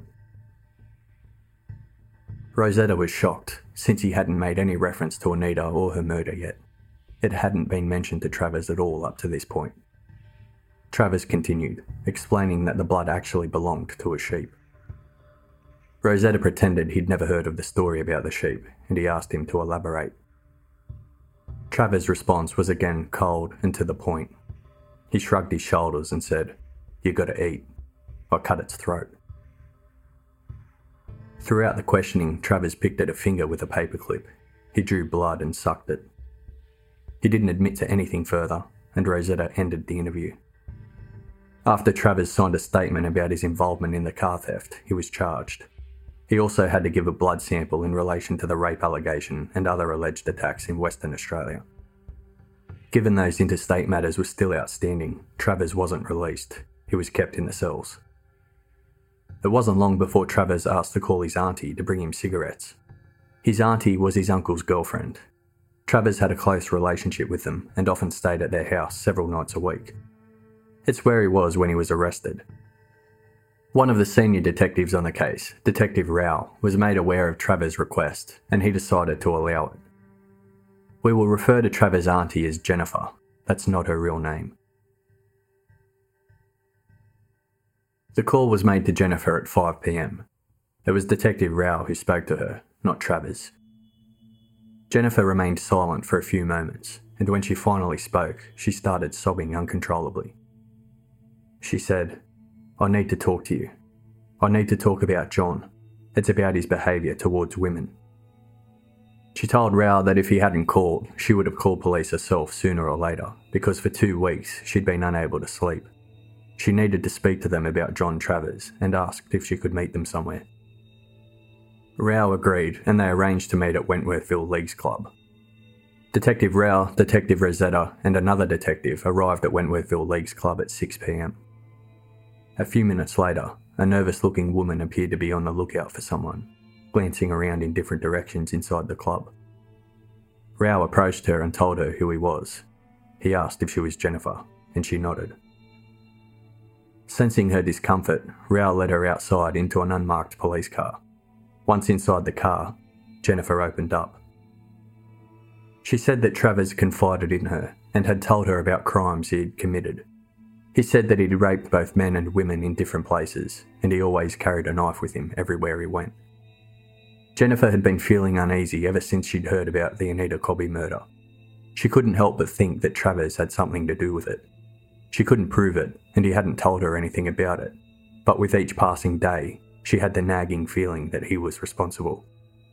Rosetta was shocked, since he hadn't made any reference to Anita or her murder yet. It hadn't been mentioned to Travers at all up to this point. Travers continued, explaining that the blood actually belonged to a sheep. Rosetta pretended he'd never heard of the story about the sheep, and he asked him to elaborate. Travers' response was again cold and to the point. He shrugged his shoulders and said, "You gotta eat. I cut its throat." Throughout the questioning, Travers picked at a finger with a paperclip. He drew blood and sucked it. He didn't admit to anything further, and Rosetta ended the interview. After Travers signed a statement about his involvement in the car theft, he was charged. He also had to give a blood sample in relation to the rape allegation and other alleged attacks in Western Australia. Given those interstate matters were still outstanding, Travers wasn't released. He was kept in the cells. It wasn't long before Travers asked to call his auntie to bring him cigarettes. His auntie was his uncle's girlfriend. Travers had a close relationship with them and often stayed at their house several nights a week. It's where he was when he was arrested. One of the senior detectives on the case, Detective Rao, was made aware of Travers' request, and he decided to allow it. We will refer to Travers' auntie as Jennifer. That's not her real name. The call was made to Jennifer at 5 p.m. It was Detective Rao who spoke to her, not Travers. Jennifer remained silent for a few moments, and when she finally spoke, she started sobbing uncontrollably. She said, "I need to talk to you. I need to talk about John. It's about his behaviour towards women." She told Rao that if he hadn't called, she would have called police herself sooner or later, because for 2 weeks she'd been unable to sleep. She needed to speak to them about John Travers and asked if she could meet them somewhere. Rao agreed, and they arranged to meet at Wentworthville Leagues Club. Detective Rao, Detective Rosetta, and another detective arrived at Wentworthville Leagues Club at 6 p.m. A few minutes later, a nervous-looking woman appeared to be on the lookout for someone, glancing around in different directions inside the club. Rao approached her and told her who he was. He asked if she was Jennifer, and she nodded. Sensing her discomfort, Rao led her outside into an unmarked police car. Once inside the car, Jennifer opened up. She said that Travers confided in her and had told her about crimes he had committed. He said that he'd raped both men and women in different places, and he always carried a knife with him everywhere he went. Jennifer had been feeling uneasy ever since she'd heard about the Anita Cobby murder. She couldn't help but think that Travers had something to do with it. She couldn't prove it, and he hadn't told her anything about it, but with each passing day, she had the nagging feeling that he was responsible.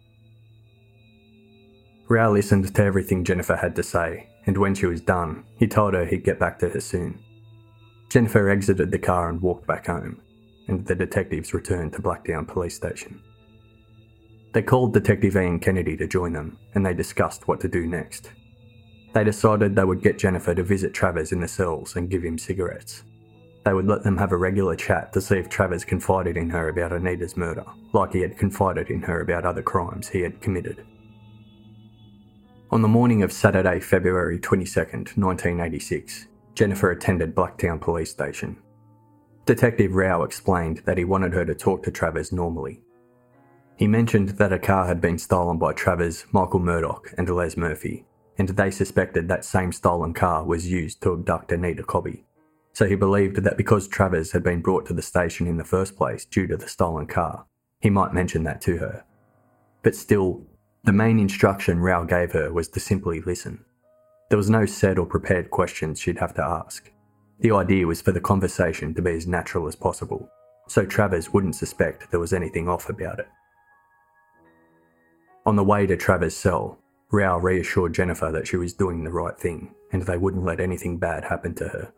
Rao listened to everything Jennifer had to say, and when she was done, he told her he'd get back to her soon. Jennifer exited the car and walked back home, and the detectives returned to Blacktown Police Station. They called Detective Ian Kennedy to join them, and they discussed what to do next. They decided they would get Jennifer to visit Travers in the cells and give him cigarettes. They would let them have a regular chat to see if Travers confided in her about Anita's murder, like he had confided in her about other crimes he had committed. On the morning of Saturday, February 22nd, 1986, Jennifer attended Blacktown Police Station. Detective Rao explained that he wanted her to talk to Travers normally. He mentioned that a car had been stolen by Travers, Michael Murdoch and Les Murphy, and they suspected that same stolen car was used to abduct Anita Cobby. So he believed that because Travers had been brought to the station in the first place due to the stolen car, he might mention that to her. But still, the main instruction Rao gave her was to simply listen. There was no set or prepared questions she'd have to ask. The idea was for the conversation to be as natural as possible, so Travers wouldn't suspect there was anything off about it. On the way to Travers' cell, Rao reassured Jennifer that she was doing the right thing and they wouldn't let anything bad happen to her.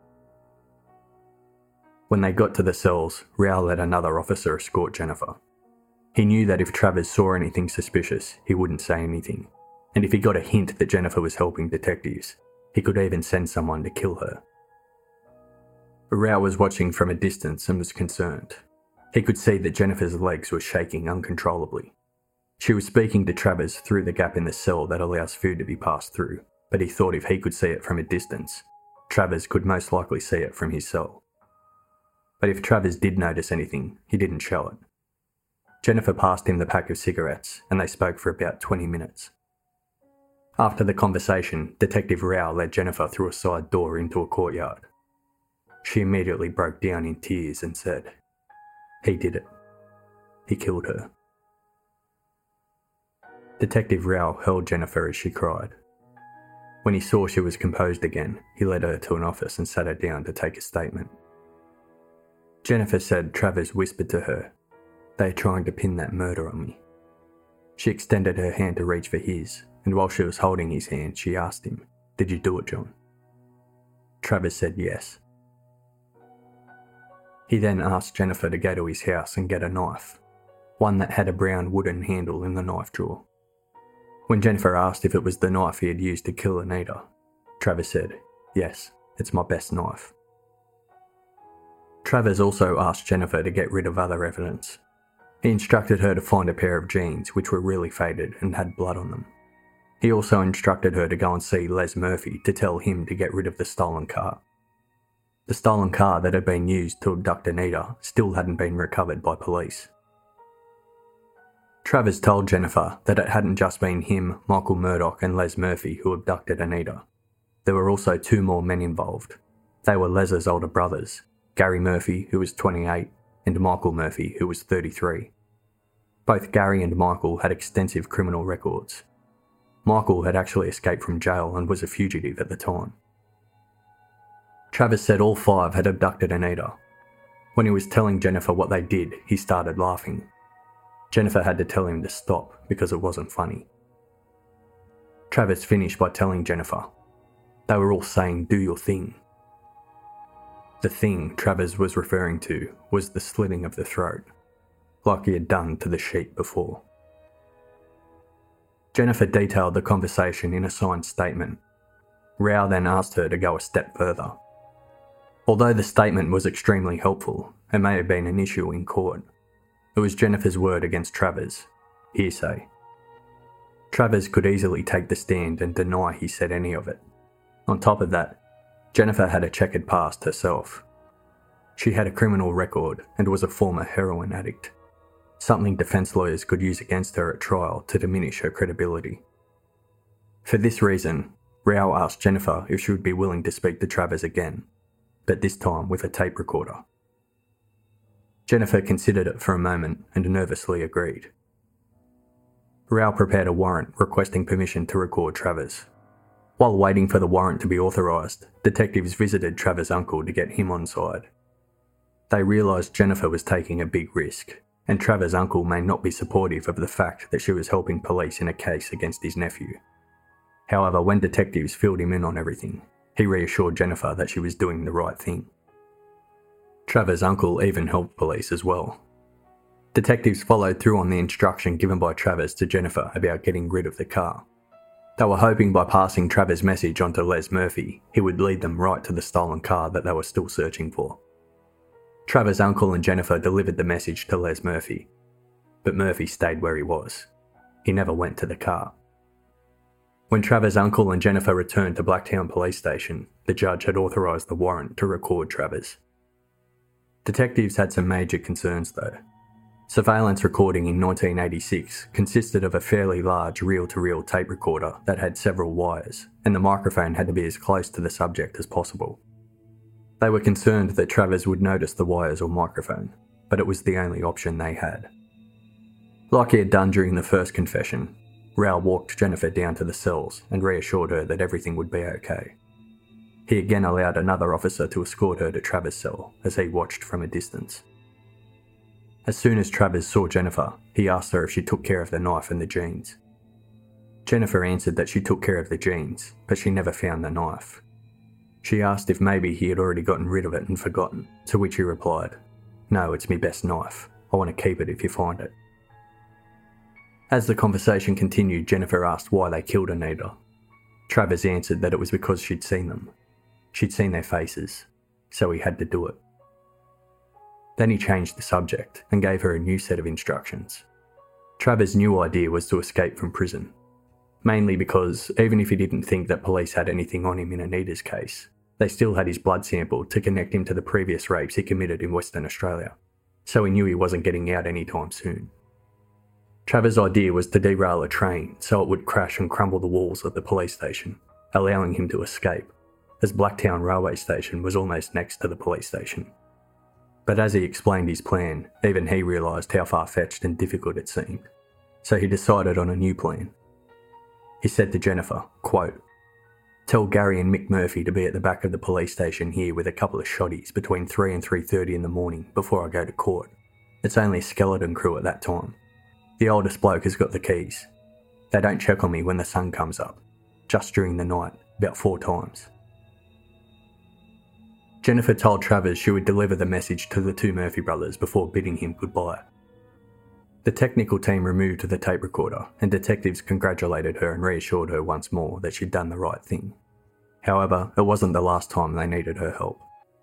When they got to the cells, Rao let another officer escort Jennifer. He knew that if Travers saw anything suspicious, he wouldn't say anything, and if he got a hint that Jennifer was helping detectives, he could even send someone to kill her. Rao was watching from a distance and was concerned. He could see that Jennifer's legs were shaking uncontrollably. She was speaking to Travers through the gap in the cell that allows food to be passed through, but he thought if he could see it from a distance, Travers could most likely see it from his cell. But if Travers did notice anything, he didn't show it. Jennifer passed him the pack of cigarettes, and they spoke for about 20 minutes. After the conversation, Detective Rao led Jennifer through a side door into a courtyard. She immediately broke down in tears and said, "He did it. He killed her." Detective Rao held Jennifer as she cried. When he saw she was composed again, he led her to an office and sat her down to take a statement. Jennifer said Travers whispered to her, "They're trying to pin that murder on me." She extended her hand to reach for his, and while she was holding his hand, she asked him, "Did you do it, John?" Travers said yes. He then asked Jennifer to go to his house and get a knife, one that had a brown wooden handle in the knife drawer. When Jennifer asked if it was the knife he had used to kill Anita, Travers said, "Yes, it's my best knife." Travers also asked Jennifer to get rid of other evidence. He instructed her to find a pair of jeans which were really faded and had blood on them. He also instructed her to go and see Les Murphy to tell him to get rid of the stolen car. The stolen car that had been used to abduct Anita still hadn't been recovered by police. Travers told Jennifer that it hadn't just been him, Michael Murdoch and Les Murphy who abducted Anita. There were also 2 more men involved. They were Les's older brothers, Gary Murphy, who was 28, and Michael Murphy, who was 33. Both Gary and Michael had extensive criminal records. Michael had actually escaped from jail and was a fugitive at the time. Travers said all 5 had abducted Anita. When he was telling Jennifer what they did, he started laughing. Jennifer had to tell him to stop because it wasn't funny. Travers finished by telling Jennifer, "They were all saying, 'Do your thing.'" The thing Travers was referring to was the slitting of the throat, like he had done to the sheep before. Jennifer detailed the conversation in a signed statement. Rao then asked her to go a step further. Although the statement was extremely helpful, it may have been an issue in court. It was Jennifer's word against Travers, hearsay. Travers could easily take the stand and deny he said any of it. On top of that, Jennifer had a checkered past herself. She had a criminal record and was a former heroin addict, something defence lawyers could use against her at trial to diminish her credibility. For this reason, Rao asked Jennifer if she would be willing to speak to Travers again, but this time with a tape recorder. Jennifer considered it for a moment and nervously agreed. Rao prepared a warrant requesting permission to record Travers. While waiting for the warrant to be authorised, detectives visited Travers' uncle to get him on side. They realised Jennifer was taking a big risk, and Travers' uncle may not be supportive of the fact that she was helping police in a case against his nephew. However, when detectives filled him in on everything, he reassured Jennifer that she was doing the right thing. Travers' uncle even helped police as well. Detectives followed through on the instruction given by Travers to Jennifer about getting rid of the car. They were hoping by passing Travers' message on to Les Murphy, he would lead them right to the stolen car that they were still searching for. Travers' uncle and Jennifer delivered the message to Les Murphy, but Murphy stayed where he was. He never went to the car. When Travers' uncle and Jennifer returned to Blacktown Police Station, the judge had authorised the warrant to record Travers. Detectives had some major concerns though. Surveillance recording in 1986 consisted of a fairly large reel-to-reel tape recorder that had several wires, and the microphone had to be as close to the subject as possible. They were concerned that Travers would notice the wires or microphone, but it was the only option they had. Like he had done during the first confession, Rao walked Jennifer down to the cells and reassured her that everything would be okay. He again allowed another officer to escort her to Travers' cell as he watched from a distance. As soon as Travers saw Jennifer, he asked her if she took care of the knife and the jeans. Jennifer answered that she took care of the jeans, but she never found the knife. She asked if maybe he had already gotten rid of it and forgotten, to which he replied, "No, it's me best knife. I want to keep it if you find it." As the conversation continued, Jennifer asked why they killed Anita. Travers answered that it was because she'd seen them. She'd seen their faces, so he had to do it. Then he changed the subject and gave her a new set of instructions. Travers' new idea was to escape from prison, mainly because even if he didn't think that police had anything on him in Anita's case, they still had his blood sample to connect him to the previous rapes he committed in Western Australia, so he knew he wasn't getting out anytime soon. Travers' idea was to derail a train so it would crash and crumble the walls of the police station, allowing him to escape, as Blacktown Railway Station was almost next to the police station. But as he explained his plan, even he realised how far-fetched and difficult it seemed, so he decided on a new plan. He said to Jennifer, quote, "Tell Gary and Mick Murphy to be at the back of the police station here with a couple of shotties between 3 and 3:30 in the morning before I go to court. It's only a skeleton crew at that time. The oldest bloke has got the keys. They don't check on me when the sun comes up, just during the night, about 4 times." Jennifer told Travers she would deliver the message to the 2 Murphy brothers before bidding him goodbye. The technical team removed the tape recorder, and detectives congratulated her and reassured her once more that she'd done the right thing. However, it wasn't the last time they needed her help.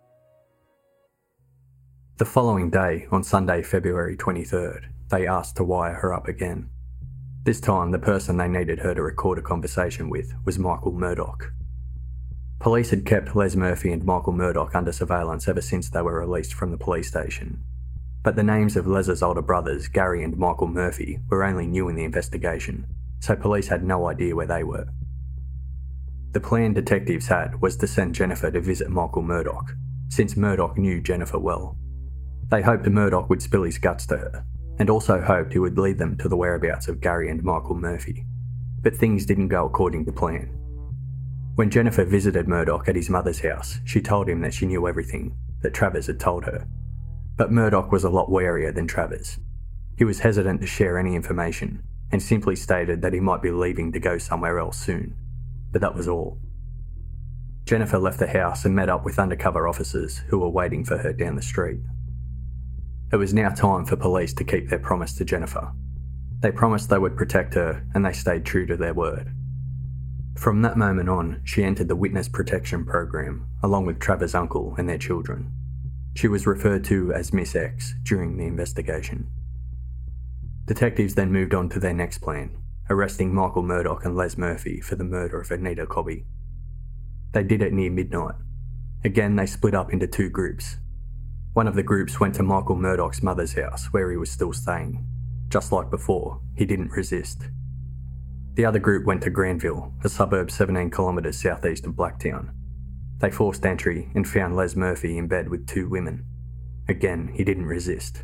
The following day, on Sunday, February 23rd, they asked to wire her up again. This time, the person they needed her to record a conversation with was Michael Murdoch. Police had kept Les Murphy and Michael Murdoch under surveillance ever since they were released from the police station. But the names of Les's older brothers, Gary and Michael Murphy, were only new in the investigation, so police had no idea where they were. The plan detectives had was to send Jennifer to visit Michael Murdoch, since Murdoch knew Jennifer well. They hoped Murdoch would spill his guts to her, and also hoped he would lead them to the whereabouts of Gary and Michael Murphy. But things didn't go according to plan. When Jennifer visited Murdoch at his mother's house, she told him that she knew everything that Travers had told her. But Murdoch was a lot warier than Travers. He was hesitant to share any information, and simply stated that he might be leaving to go somewhere else soon. But that was all. Jennifer left the house and met up with undercover officers who were waiting for her down the street. It was now time for police to keep their promise to Jennifer. They promised they would protect her, and they stayed true to their word. From that moment on, she entered the Witness Protection Program, along with Travers' uncle and their children. She was referred to as Miss X during the investigation. Detectives then moved on to their next plan, arresting Michael Murdoch and Les Murphy for the murder of Anita Cobby. They did it near midnight. Again, they split up into two groups. One of the groups went to Michael Murdoch's mother's house, where he was still staying. Just like before, he didn't resist. The other group went to Granville, a suburb 17 kilometres southeast of Blacktown. They forced entry and found Les Murphy in bed with two women. Again, he didn't resist.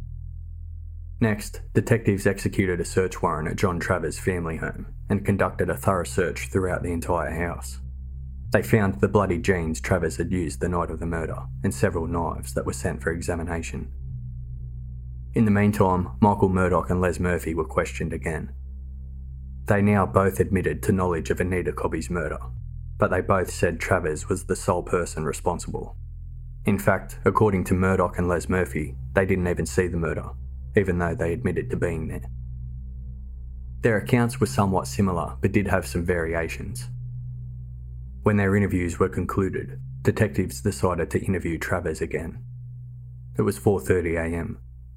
Next, detectives executed a search warrant at John Travers' family home and conducted a thorough search throughout the entire house. They found the bloody jeans Travers had used the night of the murder and several knives that were sent for examination. In the meantime, Michael Murdoch and Les Murphy were questioned again. They now both admitted to knowledge of Anita Cobby's murder, but they both said Travers was the sole person responsible. In fact, according to Murdoch and Les Murphy, they didn't even see the murder, even though they admitted to being there. Their accounts were somewhat similar, but did have some variations. When their interviews were concluded, detectives decided to interview Travers again. It was 4:30 a.m.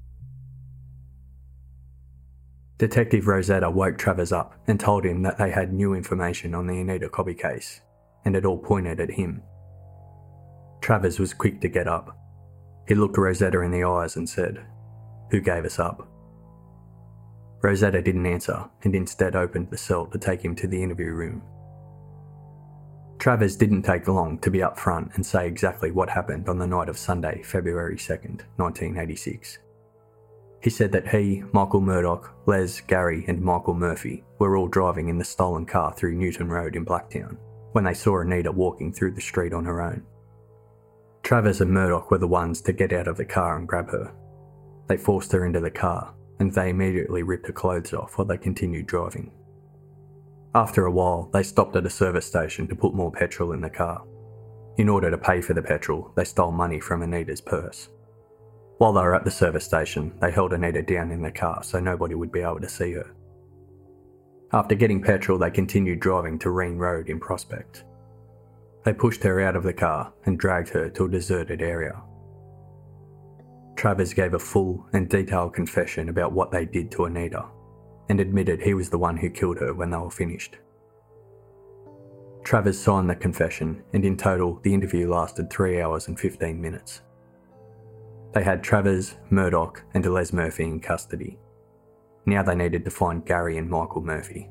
Detective Rosetta woke Travers up and told him that they had new information on the Anita Cobby case, and it all pointed at him. Travers was quick to get up. He looked Rosetta in the eyes and said, "Who gave us up?" Rosetta didn't answer and instead opened the cell to take him to the interview room. Travers didn't take long to be up front and say exactly what happened on the night of Sunday, February 2nd, 1986. He said that he, Michael Murdoch, Les, Gary and Michael Murphy were all driving in the stolen car through Newton Road in Blacktown when they saw Anita walking through the street on her own. Travers and Murdoch were the ones to get out of the car and grab her. They forced her into the car and they immediately ripped her clothes off while they continued driving. After a while, they stopped at a service station to put more petrol in the car. In order to pay for the petrol, they stole money from Anita's purse. While they were at the service station, they held Anita down in the car so nobody would be able to see her. After getting petrol, they continued driving to Reen Road in Prospect. They pushed her out of the car and dragged her to a deserted area. Travers gave a full and detailed confession about what they did to Anita, and admitted he was the one who killed her when they were finished. Travers signed the confession, and in total, the interview lasted 3 hours and 15 minutes. They had Travers, Murdoch, and Les Murphy in custody. Now they needed to find Gary and Michael Murphy.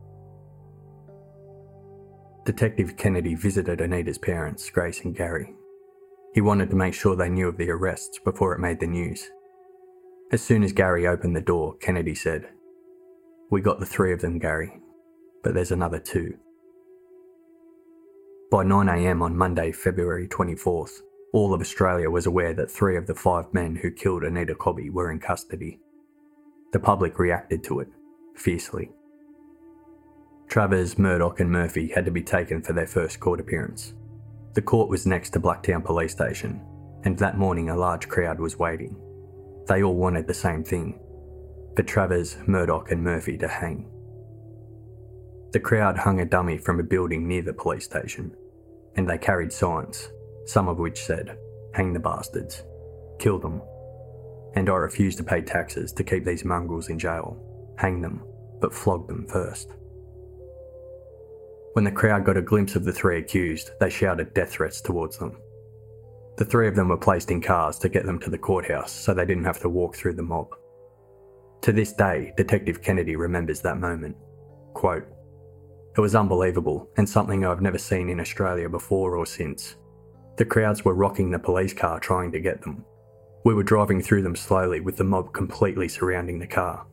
Detective Kennedy visited Anita's parents, Grace and Gary. He wanted to make sure they knew of the arrests before it made the news. As soon as Gary opened the door, Kennedy said, "We got the 3 of them, Gary, but there's another 2. By 9 a.m. on Monday, February 24th, all of Australia was aware that 3 of the 5 men who killed Anita Cobby were in custody. The public reacted to it, fiercely. Travers, Murdoch and Murphy had to be taken for their first court appearance. The court was next to Blacktown Police Station, and that morning a large crowd was waiting. They all wanted the same thing, for Travers, Murdoch and Murphy to hang. The crowd hung a dummy from a building near the police station, and they carried signs, some of which said, "Hang the bastards, kill them, and I refuse to pay taxes to keep these mongrels in jail. Hang them, but flog them first." When the crowd got a glimpse of the three accused, they shouted death threats towards them. The three of them were placed in cars to get them to the courthouse so they didn't have to walk through the mob. To this day, Detective Kennedy remembers that moment. Quote, "It was unbelievable and something I've never seen in Australia before or since. The crowds were rocking the police car trying to get them. We were driving through them slowly with the mob completely surrounding the car."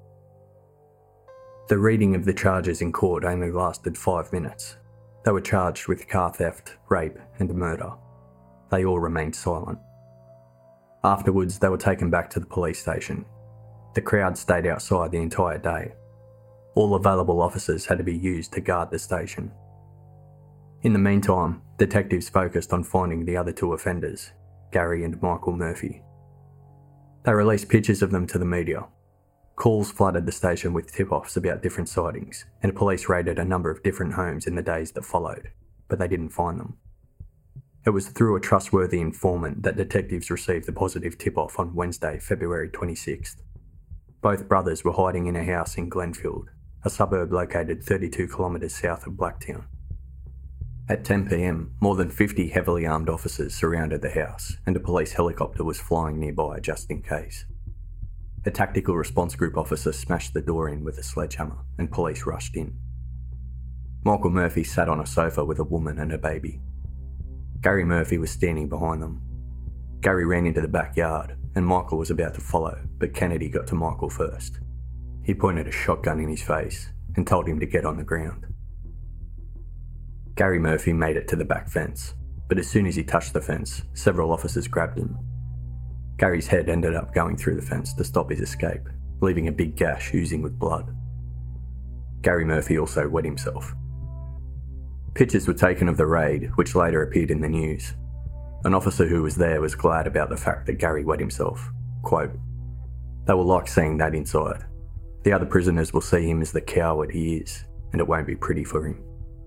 The reading of the charges in court only lasted 5 minutes. They were charged with car theft, rape and murder. They all remained silent. Afterwards, they were taken back to the police station. The crowd stayed outside the entire day. All available officers had to be used to guard the station. In the meantime, detectives focused on finding the other two offenders, Gary and Michael Murphy. They released pictures of them to the media. Calls flooded the station with tip-offs about different sightings, and police raided a number of different homes in the days that followed, but they didn't find them. It was through a trustworthy informant that detectives received the positive tip-off on Wednesday, February 26th. Both brothers were hiding in a house in Glenfield, a suburb located 32 kilometres south of Blacktown. At 10 p.m, more than 50 heavily armed officers surrounded the house, and a police helicopter was flying nearby just in case. A tactical response group officer smashed the door in with a sledgehammer, and police rushed in. Michael Murphy sat on a sofa with a woman and a baby. Gary Murphy was standing behind them. Gary ran into the backyard, and Michael was about to follow, but Kennedy got to Michael first. He pointed a shotgun in his face and told him to get on the ground. Gary Murphy made it to the back fence, but as soon as he touched the fence, several officers grabbed him. Gary's head ended up going through the fence to stop his escape, leaving a big gash oozing with blood. Gary Murphy also wet himself. Pictures were taken of the raid, which later appeared in the news. An officer who was there was glad about the fact that Gary wet himself. Quote, "They will like seeing that inside. The other prisoners will see him as the coward he is, and it won't be pretty for him."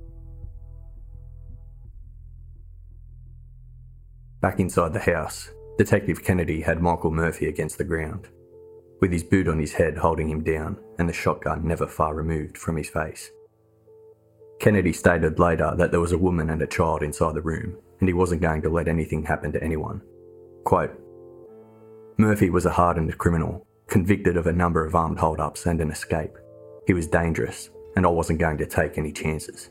Back inside the house, Detective Kennedy had Michael Murphy against the ground, with his boot on his head holding him down and the shotgun never far removed from his face. Kennedy stated later that there was a woman and a child inside the room, and he wasn't going to let anything happen to anyone. Quote, "Murphy was a hardened criminal, convicted of a number of armed hold-ups and an escape. He was dangerous, and I wasn't going to take any chances."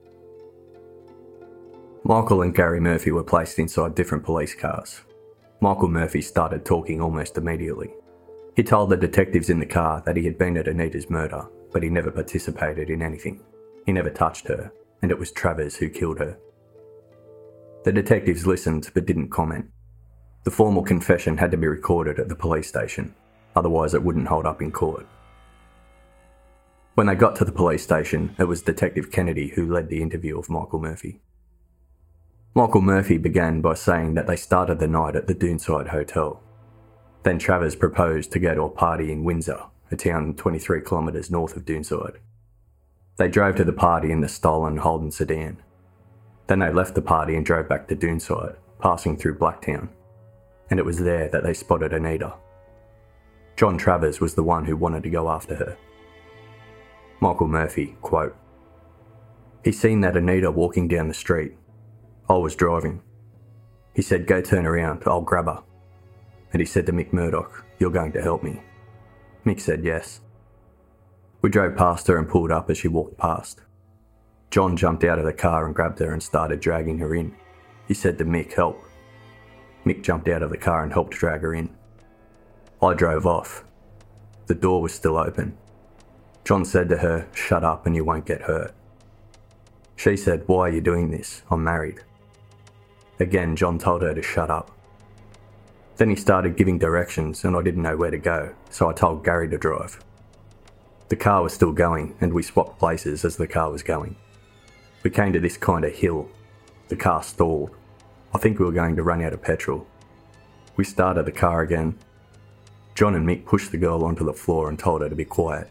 Michael and Gary Murphy were placed inside different police cars. Michael Murphy started talking almost immediately. He told the detectives in the car that he had been at Anita's murder, but he never participated in anything. He never touched her, and it was Travers who killed her. The detectives listened but didn't comment. The formal confession had to be recorded at the police station, otherwise it wouldn't hold up in court. When they got to the police station, it was Detective Kennedy who led the interview of Michael Murphy. Michael Murphy began by saying that they started the night at the Doonside Hotel. Then Travers proposed to go to a party in Windsor, a town 23 kilometres north of Doonside. They drove to the party in the stolen Holden sedan. Then they left the party and drove back to Doonside, passing through Blacktown. And it was there that they spotted Anita. John Travers was the one who wanted to go after her. Michael Murphy, quote, "He seen that Anita walking down the street. I was driving. He said, 'Go turn around, I'll grab her.' And he said to Mick Murdoch, 'You're going to help me.' Mick said yes. We drove past her and pulled up as she walked past. John jumped out of the car and grabbed her and started dragging her in. He said to Mick, 'Help.' Mick jumped out of the car and helped drag her in. I drove off. The door was still open. John said to her, 'Shut up and you won't get hurt.' She said, 'Why are you doing this? I'm married.' Again, John told her to shut up. Then he started giving directions and I didn't know where to go, so I told Gary to drive. The car was still going and we swapped places as the car was going. We came to this kind of hill. The car stalled. I think we were going to run out of petrol. We started the car again. John and Mick pushed the girl onto the floor and told her to be quiet.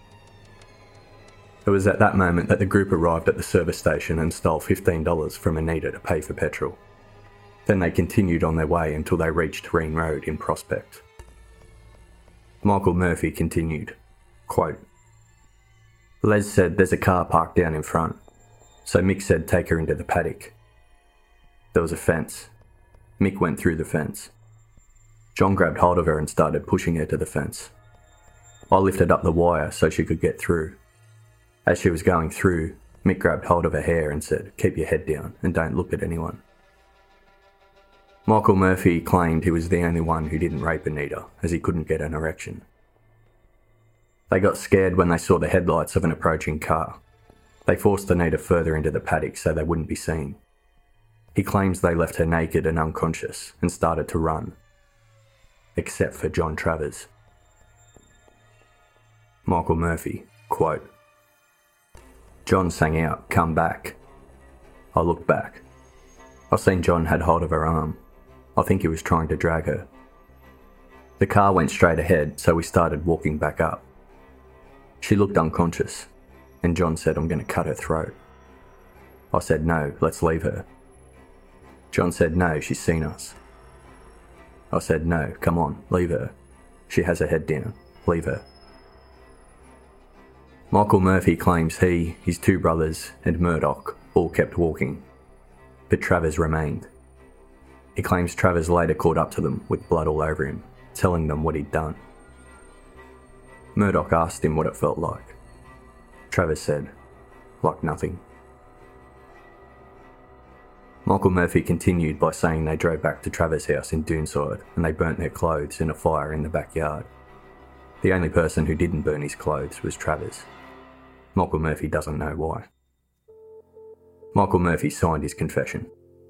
It was at that moment that the group arrived at the service station and stole $15 from Anita to pay for petrol. Then they continued on their way until they reached Reen Road in Prospect. Michael Murphy continued, quote, "Les said there's a car parked down in front. so Mick said take her into the paddock. There was a fence. Mick went through the fence. John grabbed hold of her and started pushing her to the fence. I lifted up the wire so she could get through. As she was going through, Mick grabbed hold of her hair and said, "Keep your head down and don't look at anyone." Michael Murphy claimed he was the only one who didn't rape Anita, as he couldn't get an erection. They got scared when they saw the headlights of an approaching car. They forced Anita further into the paddock so they wouldn't be seen. He claims they left her naked and unconscious and started to run. Except for John Travers. Michael Murphy, quote, "John sang out, 'Come back.' I looked back. I seen John had hold of her arm. I think he was trying to drag her. The car went straight ahead, so we started walking back up. She looked unconscious, and John said, 'I'm going to cut her throat.' I said, 'No, let's leave her.' John said, 'No, she's seen us.' I said, 'No, come on, leave her. She has her head down. Leave her.' Michael Murphy claims he, his two brothers, and Murdoch all kept walking, but Travers remained. He claims Travers later caught up to them with blood all over him, telling them what he'd done. Murdoch asked him what it felt like. Travers said, 'Like nothing.' Michael Murphy continued by saying they drove back to Travers' house in Doonside and they burnt their clothes in a fire in the backyard. The only person who didn't burn his clothes was Travers. Michael Murphy doesn't know why. Michael Murphy signed his confession.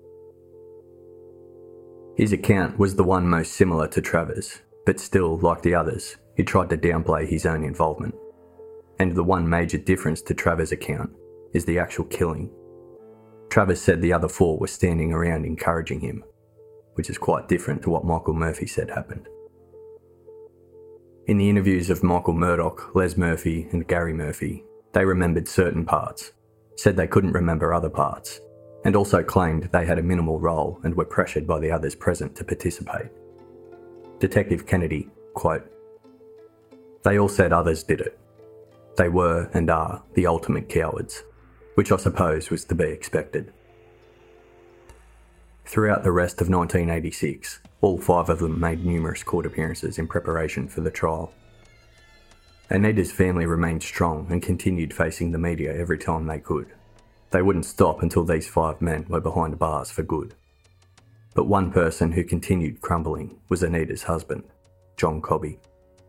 His account was the one most similar to Travers, but still, like the others, he tried to downplay his own involvement. And the one major difference to Travers' account is the actual killing. Travers said the other four were standing around encouraging him, which is quite different to what Michael Murphy said happened. In the interviews of Michael Murdoch, Les Murphy and Gary Murphy, they remembered certain parts, said they couldn't remember other parts, and also claimed they had a minimal role and were pressured by the others present to participate. Detective Kennedy, quote, "They all said others did it. They were and are the ultimate cowards, which I suppose was to be expected." Throughout the rest of 1986, all five of them made numerous court appearances in preparation for the trial. Anita's family remained strong and continued facing the media every time they could. They wouldn't stop until these five men were behind bars for good. But one person who continued crumbling was Anita's husband, John Cobby.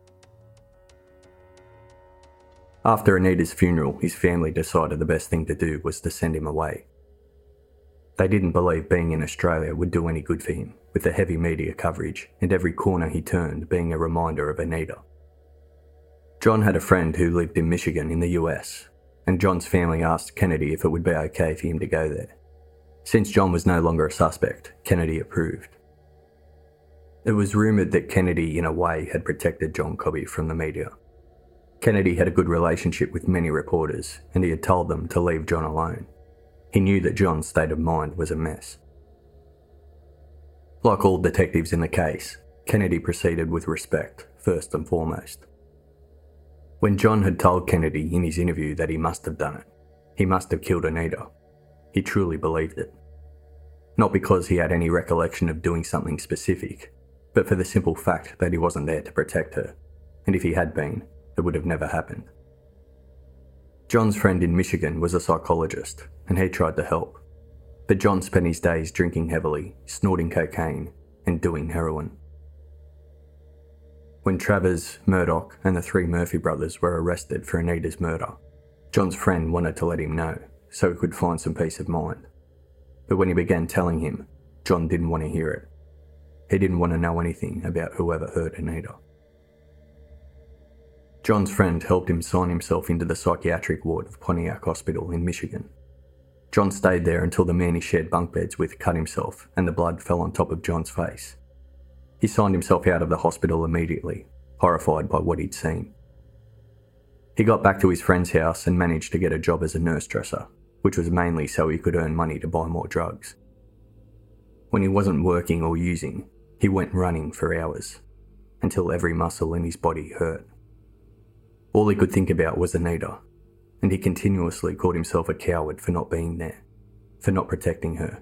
After Anita's funeral, his family decided the best thing to do was to send him away. They didn't believe being in Australia would do any good for him, with the heavy media coverage and every corner he turned being a reminder of Anita. John had a friend who lived in Michigan in the US, and John's family asked Kennedy if it would be okay for him to go there. Since John was no longer a suspect, Kennedy approved. It was rumoured that Kennedy, in a way, had protected John Cobby from the media. Kennedy had a good relationship with many reporters, and he had told them to leave John alone. He knew that John's state of mind was a mess. Like all detectives in the case, Kennedy proceeded with respect, first and foremost. When John had told Kennedy in his interview that he must have done it, he must have killed Anita, he truly believed it. Not because he had any recollection of doing something specific, but for the simple fact that he wasn't there to protect her, and if he had been, it would have never happened. John's friend in Michigan was a psychologist, and he tried to help, but John spent his days drinking heavily, snorting cocaine, and doing heroin. When Travers, Murdoch, and the three Murphy brothers were arrested for Anita's murder, John's friend wanted to let him know, so he could find some peace of mind. But when he began telling him, John didn't want to hear it. He didn't want to know anything about whoever hurt Anita. John's friend helped him sign himself into the psychiatric ward of Pontiac Hospital in Michigan. John stayed there until the man he shared bunk beds with cut himself and the blood fell on top of John's face. He signed himself out of the hospital immediately, horrified by what he'd seen. He got back to his friend's house and managed to get a job as a nurse dresser, which was mainly so he could earn money to buy more drugs. When he wasn't working or using, he went running for hours, until every muscle in his body hurt. All he could think about was Anita, and he continuously called himself a coward for not being there, for not protecting her.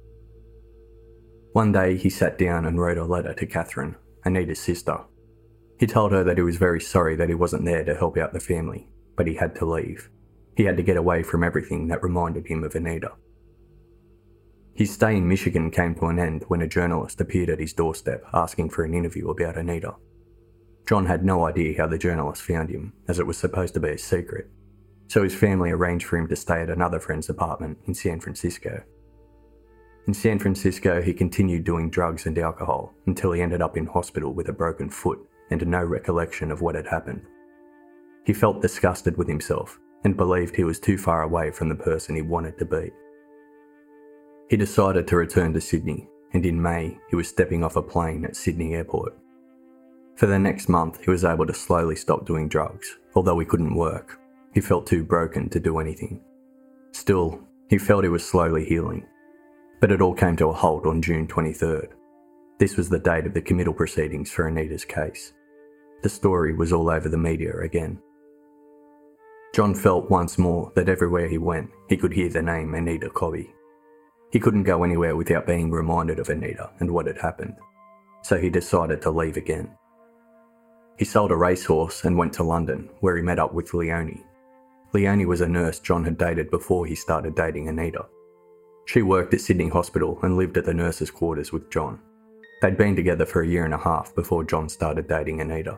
One day he sat down and wrote a letter to Catherine, Anita's sister. He told her that he was very sorry that he wasn't there to help out the family, but he had to leave. He had to get away from everything that reminded him of Anita. His stay in Michigan came to an end when a journalist appeared at his doorstep asking for an interview about Anita. John had no idea how the journalist found him, as it was supposed to be a secret, so his family arranged for him to stay at another friend's apartment in San Francisco. In San Francisco, he continued doing drugs and alcohol until he ended up in hospital with a broken foot and no recollection of what had happened. He felt disgusted with himself and believed he was too far away from the person he wanted to be. He decided to return to Sydney, and in May he was stepping off a plane at Sydney Airport. For the next month he was able to slowly stop doing drugs, although he couldn't work. He felt too broken to do anything. Still, he felt he was slowly healing. But it all came to a halt on June 23rd. This was the date of the committal proceedings for Anita's case. The story was all over the media again. John felt once more that everywhere he went, he could hear the name Anita Cobby. He couldn't go anywhere without being reminded of Anita and what had happened, so he decided to leave again. He sold a racehorse and went to London, where he met up with Leonie. Leonie was a nurse John had dated before he started dating Anita. She worked at Sydney Hospital and lived at the nurses' quarters with John. They'd been together for a year and a half before John started dating Anita.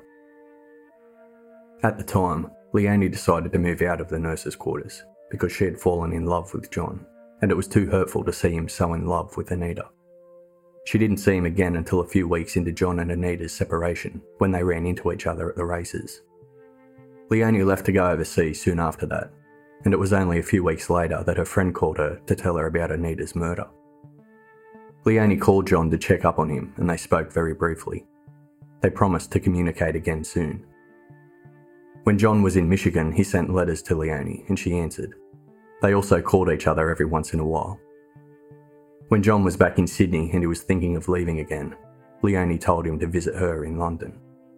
At the time, Leonie decided to move out of the nurses' quarters because she had fallen in love with John, and it was too hurtful to see him so in love with Anita. She didn't see him again until a few weeks into John and Anita's separation, when they ran into each other at the races. Leonie left to go overseas soon after that, and it was only a few weeks later that her friend called her to tell her about Anita's murder. Leonie called John to check up on him, and they spoke very briefly. They promised to communicate again soon. When John was in Michigan, he sent letters to Leonie, and she answered. They also called each other every once in a while. When John was back in Sydney and he was thinking of leaving again, Leonie told him to visit her in London.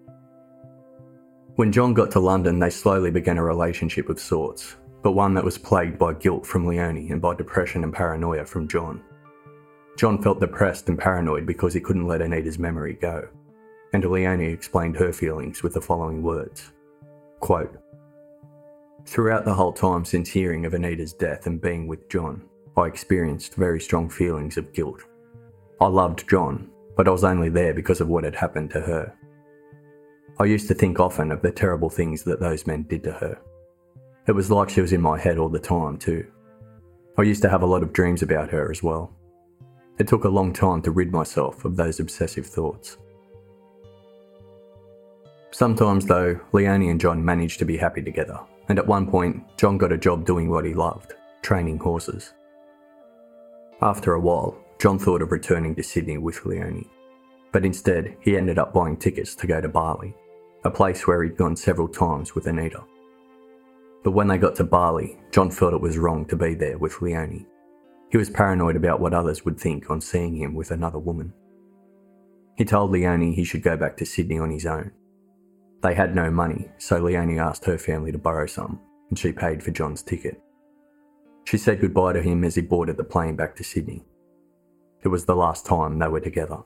When John got to London, they slowly began a relationship of sorts, but one that was plagued by guilt from Leonie and by depression and paranoia from John. John felt depressed and paranoid because he couldn't let Anita's memory go, and Leonie explained her feelings with the following words. Quote, "Throughout the whole time since hearing of Anita's death and being with John, I experienced very strong feelings of guilt. I loved John, but I was only there because of what had happened to her. I used to think often of the terrible things that those men did to her. It was like she was in my head all the time too. I used to have a lot of dreams about her as well. It took a long time to rid myself of those obsessive thoughts." Sometimes though, Leonie and John managed to be happy together, and at one point, John got a job doing what he loved, training horses. After a while, John thought of returning to Sydney with Leonie, but instead he ended up buying tickets to go to Bali, a place where he'd gone several times with Anita. But when they got to Bali, John felt it was wrong to be there with Leonie. He was paranoid about what others would think on seeing him with another woman. He told Leonie he should go back to Sydney on his own. They had no money, so Leonie asked her family to borrow some, and she paid for John's ticket. She said goodbye to him as he boarded the plane back to Sydney. It was the last time they were together.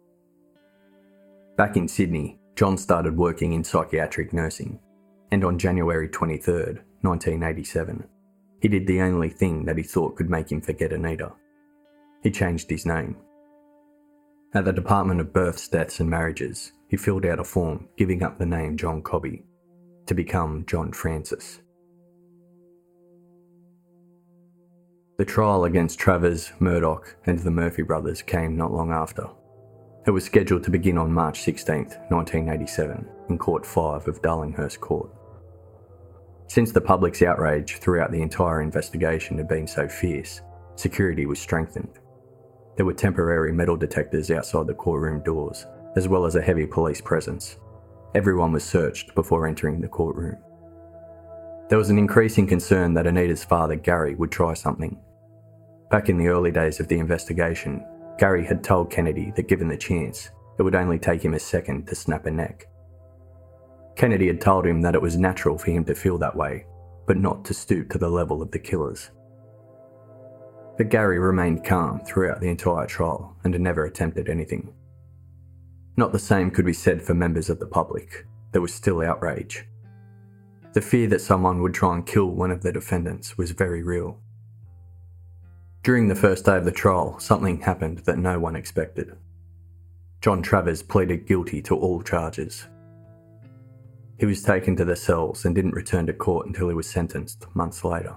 Back in Sydney, John started working in psychiatric nursing, and on January 23rd, 1987, he did the only thing that he thought could make him forget Anita. He changed his name. At the Department of Births, Deaths and Marriages, he filled out a form giving up the name John Cobby to become John Francis. The trial against Travers, Murdoch and the Murphy brothers came not long after. It was scheduled to begin on March 16, 1987, in Court 5 of Darlinghurst Court. Since the public's outrage throughout the entire investigation had been so fierce, security was strengthened. There were temporary metal detectors outside the courtroom doors, as well as a heavy police presence. Everyone was searched before entering the courtroom. There was an increasing concern that Anita's father, Gary, would try something. Back in the early days of the investigation, Gary had told Kennedy that given the chance, it would only take him a second to snap a neck. Kennedy had told him that it was natural for him to feel that way, but not to stoop to the level of the killers. But Gary remained calm throughout the entire trial and never attempted anything. Not the same could be said for members of the public. There was still outrage. The fear that someone would try and kill one of the defendants was very real. During the first day of the trial, something happened that no one expected. John Travers pleaded guilty to all charges. He was taken to the cells and didn't return to court until he was sentenced months later.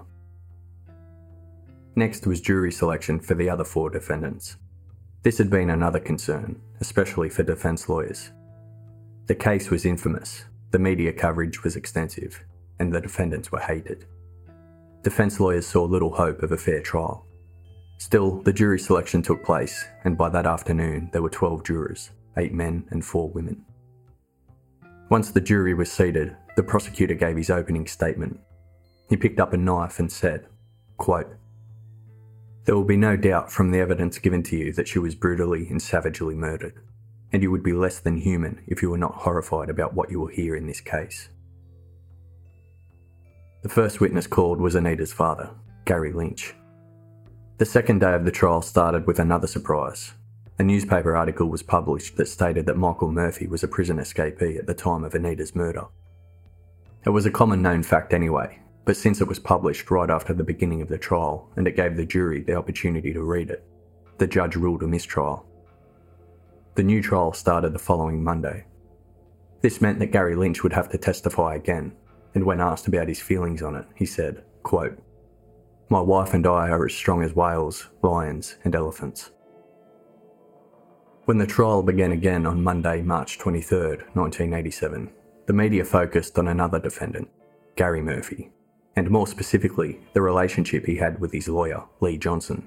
Next was jury selection for the other 4 defendants. This had been another concern, especially for defence lawyers. The case was infamous, the media coverage was extensive, and the defendants were hated. Defence lawyers saw little hope of a fair trial. Still, the jury selection took place, and by that afternoon there were 12 jurors, 8 men and 4 women. Once the jury was seated, the prosecutor gave his opening statement. He picked up a knife and said, quote, "There will be no doubt from the evidence given to you that she was brutally and savagely murdered, and you would be less than human if you were not horrified about what you will hear in this case." The first witness called was Anita's father, Gary Lynch. The second day of the trial started with another surprise. A newspaper article was published that stated that Michael Murphy was a prison escapee at the time of Anita's murder. It was a common known fact anyway, but since it was published right after the beginning of the trial and it gave the jury the opportunity to read it, the judge ruled a mistrial. The new trial started the following Monday. This meant that Gary Lynch would have to testify again, and when asked about his feelings on it, he said, quote, "My wife and I are as strong as whales, lions and elephants." When the trial began again on Monday, March 23, 1987, the media focused on another defendant, Gary Murphy, and more specifically, the relationship he had with his lawyer, Lee Johnson.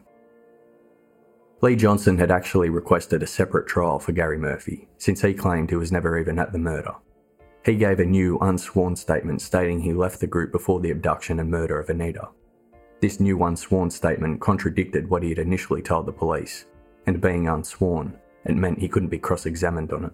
Lee Johnson had actually requested a separate trial for Gary Murphy, since he claimed he was never even at the murder. He gave a new unsworn statement stating he left the group before the abduction and murder of Anita. This new unsworn statement contradicted what he had initially told the police, and being unsworn, it meant he couldn't be cross-examined on it.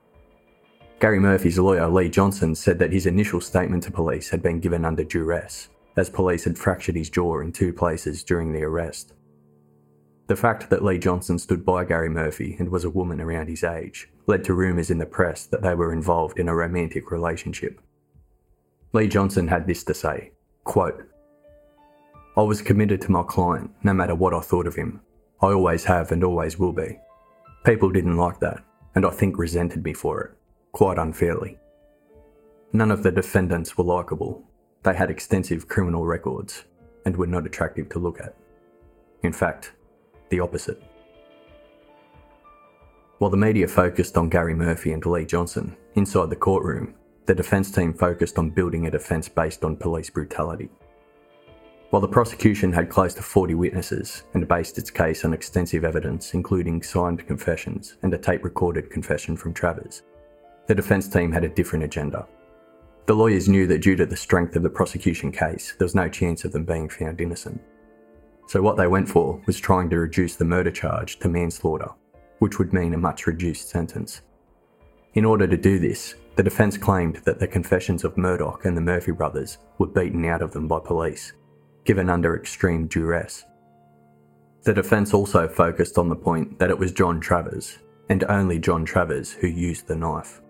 Gary Murphy's lawyer, Lee Johnson, said that his initial statement to police had been given under duress, as police had fractured his jaw in 2 places during the arrest. The fact that Lee Johnson stood by Gary Murphy and was a woman around his age led to rumours in the press that they were involved in a romantic relationship. Lee Johnson had this to say, quote, "I was committed to my client, no matter what I thought of him. I always have and always will be. People didn't like that, and I think resented me for it, quite unfairly. None of the defendants were likeable. They had extensive criminal records, and were not attractive to look at. In fact, the opposite." While the media focused on Gary Murphy and Lee Johnson, inside the courtroom, the defence team focused on building a defence based on police brutality. While the prosecution had close to 40 witnesses and based its case on extensive evidence including signed confessions and a tape-recorded confession from Travers, the defence team had a different agenda. The lawyers knew that due to the strength of the prosecution case, there was no chance of them being found innocent. So what they went for was trying to reduce the murder charge to manslaughter, which would mean a much reduced sentence. In order to do this, the defence claimed that the confessions of Murdoch and the Murphy brothers were beaten out of them by police, given under extreme duress. The defence also focused on the point that it was John Travers, and only John Travers, who used the knife.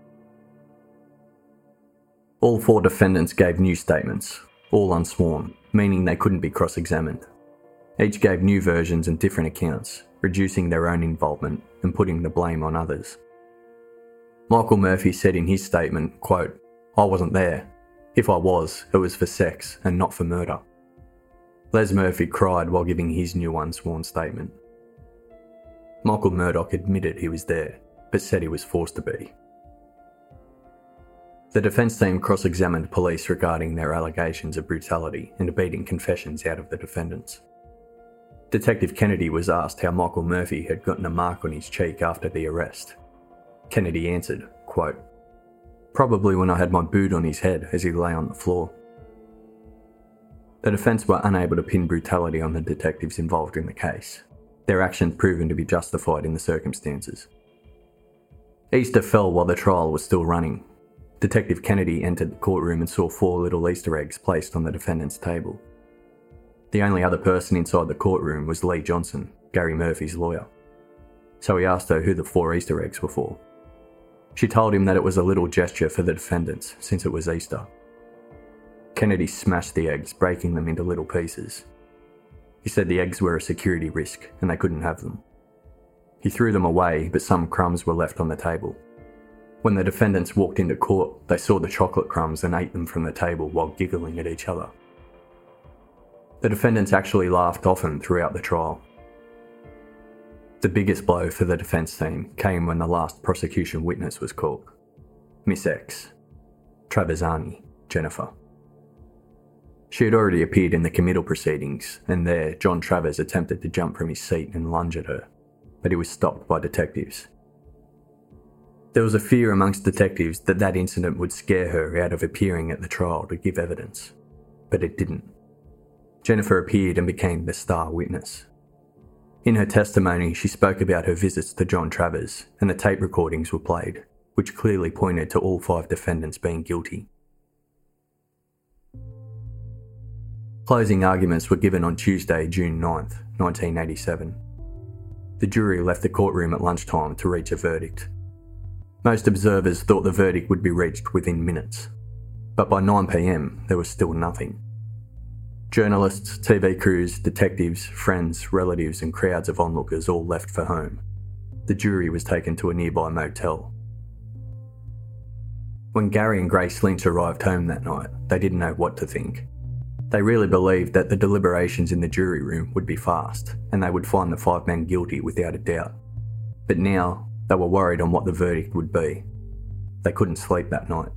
All 4 defendants gave new statements, all unsworn, meaning they couldn't be cross-examined. Each gave new versions and different accounts, reducing their own involvement and putting the blame on others. Michael Murphy said in his statement, quote, "I wasn't there. If I was, it was for sex and not for murder." Les Murphy cried while giving his new unsworn statement. Michael Murdoch admitted he was there, but said he was forced to be. The defence team cross-examined police regarding their allegations of brutality and beating confessions out of the defendants. Detective Kennedy was asked how Michael Murphy had gotten a mark on his cheek after the arrest. Kennedy answered, quote, "Probably when I had my boot on his head as he lay on the floor." The defence were unable to pin brutality on the detectives involved in the case, their actions proven to be justified in the circumstances. Easter fell while the trial was still running. Detective Kennedy entered the courtroom and saw 4 little Easter eggs placed on the defendant's table. The only other person inside the courtroom was Lee Johnson, Gary Murphy's lawyer. So he asked her who the 4 Easter eggs were for. She told him that it was a little gesture for the defendants since it was Easter. Kennedy smashed the eggs, breaking them into little pieces. He said the eggs were a security risk and they couldn't have them. He threw them away, but some crumbs were left on the table. When the defendants walked into court, they saw the chocolate crumbs and ate them from the table while giggling at each other. The defendants actually laughed often throughout the trial. The biggest blow for the defence team came when the last prosecution witness was called. Miss X, Traversani, Jennifer. She had already appeared in the committal proceedings, and there John Travers attempted to jump from his seat and lunge at her, but he was stopped by detectives. There was a fear amongst detectives that that incident would scare her out of appearing at the trial to give evidence, but it didn't. Jennifer appeared and became the star witness. In her testimony, she spoke about her visits to John Travers, and the tape recordings were played, which clearly pointed to all 5 defendants being guilty. Closing arguments were given on Tuesday, June 9th, 1987. The jury left the courtroom at lunchtime to reach a verdict. Most observers thought the verdict would be reached within minutes, but by 9 p.m. there was still nothing. Journalists, TV crews, detectives, friends, relatives and crowds of onlookers all left for home. The jury was taken to a nearby motel. When Gary and Grace Lynch arrived home that night, they didn't know what to think. They really believed that the deliberations in the jury room would be fast, and they would find the 5 men guilty without a doubt. But now, they were worried on what the verdict would be. They couldn't sleep that night.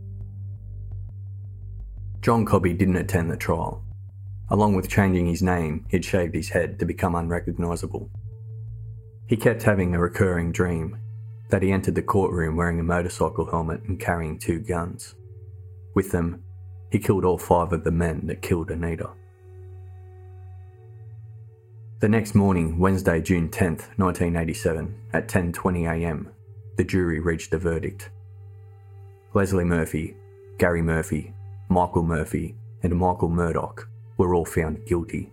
John Cobby didn't attend the trial. Along with changing his name, he'd shaved his head to become unrecognisable. He kept having a recurring dream that he entered the courtroom wearing a motorcycle helmet and carrying 2 guns. With them, he killed all 5 of the men that killed Anita. The next morning, Wednesday, June 10th, 1987, at 10:20 a.m, the jury reached a verdict. Leslie Murphy, Gary Murphy, Michael Murphy, and Michael Murdoch were all found guilty.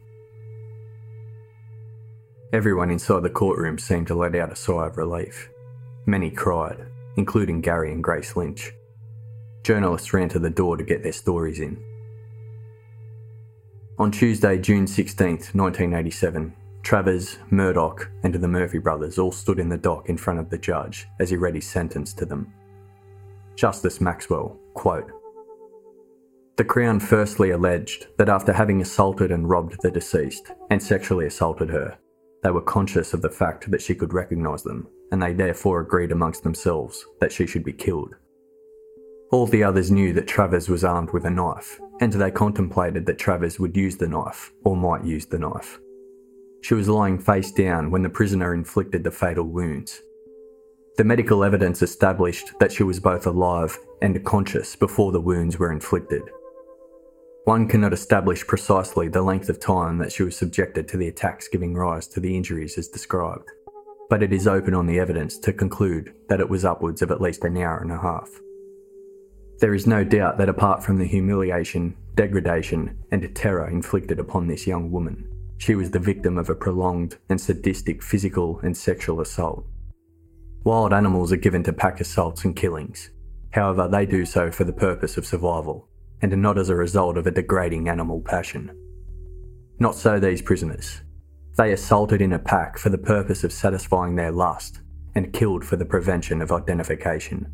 Everyone inside the courtroom seemed to let out a sigh of relief. Many cried, including Gary and Grace Lynch. Journalists ran to the door to get their stories in. On Tuesday, June 16th, 1987, Travers, Murdoch and the Murphy brothers all stood in the dock in front of the judge as he read his sentence to them. Justice Maxwell, quote, "The Crown firstly alleged that after having assaulted and robbed the deceased and sexually assaulted her, they were conscious of the fact that she could recognise them, and they therefore agreed amongst themselves that she should be killed. All the others knew that Travers was armed with a knife, and they contemplated that Travers would use the knife, or might use the knife. She was lying face down when the prisoner inflicted the fatal wounds. The medical evidence established that she was both alive and conscious before the wounds were inflicted. One cannot establish precisely the length of time that she was subjected to the attacks giving rise to the injuries as described, but it is open on the evidence to conclude that it was upwards of at least an hour and a half. There is no doubt that apart from the humiliation, degradation, and terror inflicted upon this young woman, she was the victim of a prolonged and sadistic physical and sexual assault. Wild animals are given to pack assaults and killings. However, they do so for the purpose of survival, and not as a result of a degrading animal passion. Not so these prisoners. They assaulted in a pack for the purpose of satisfying their lust, and killed for the prevention of identification.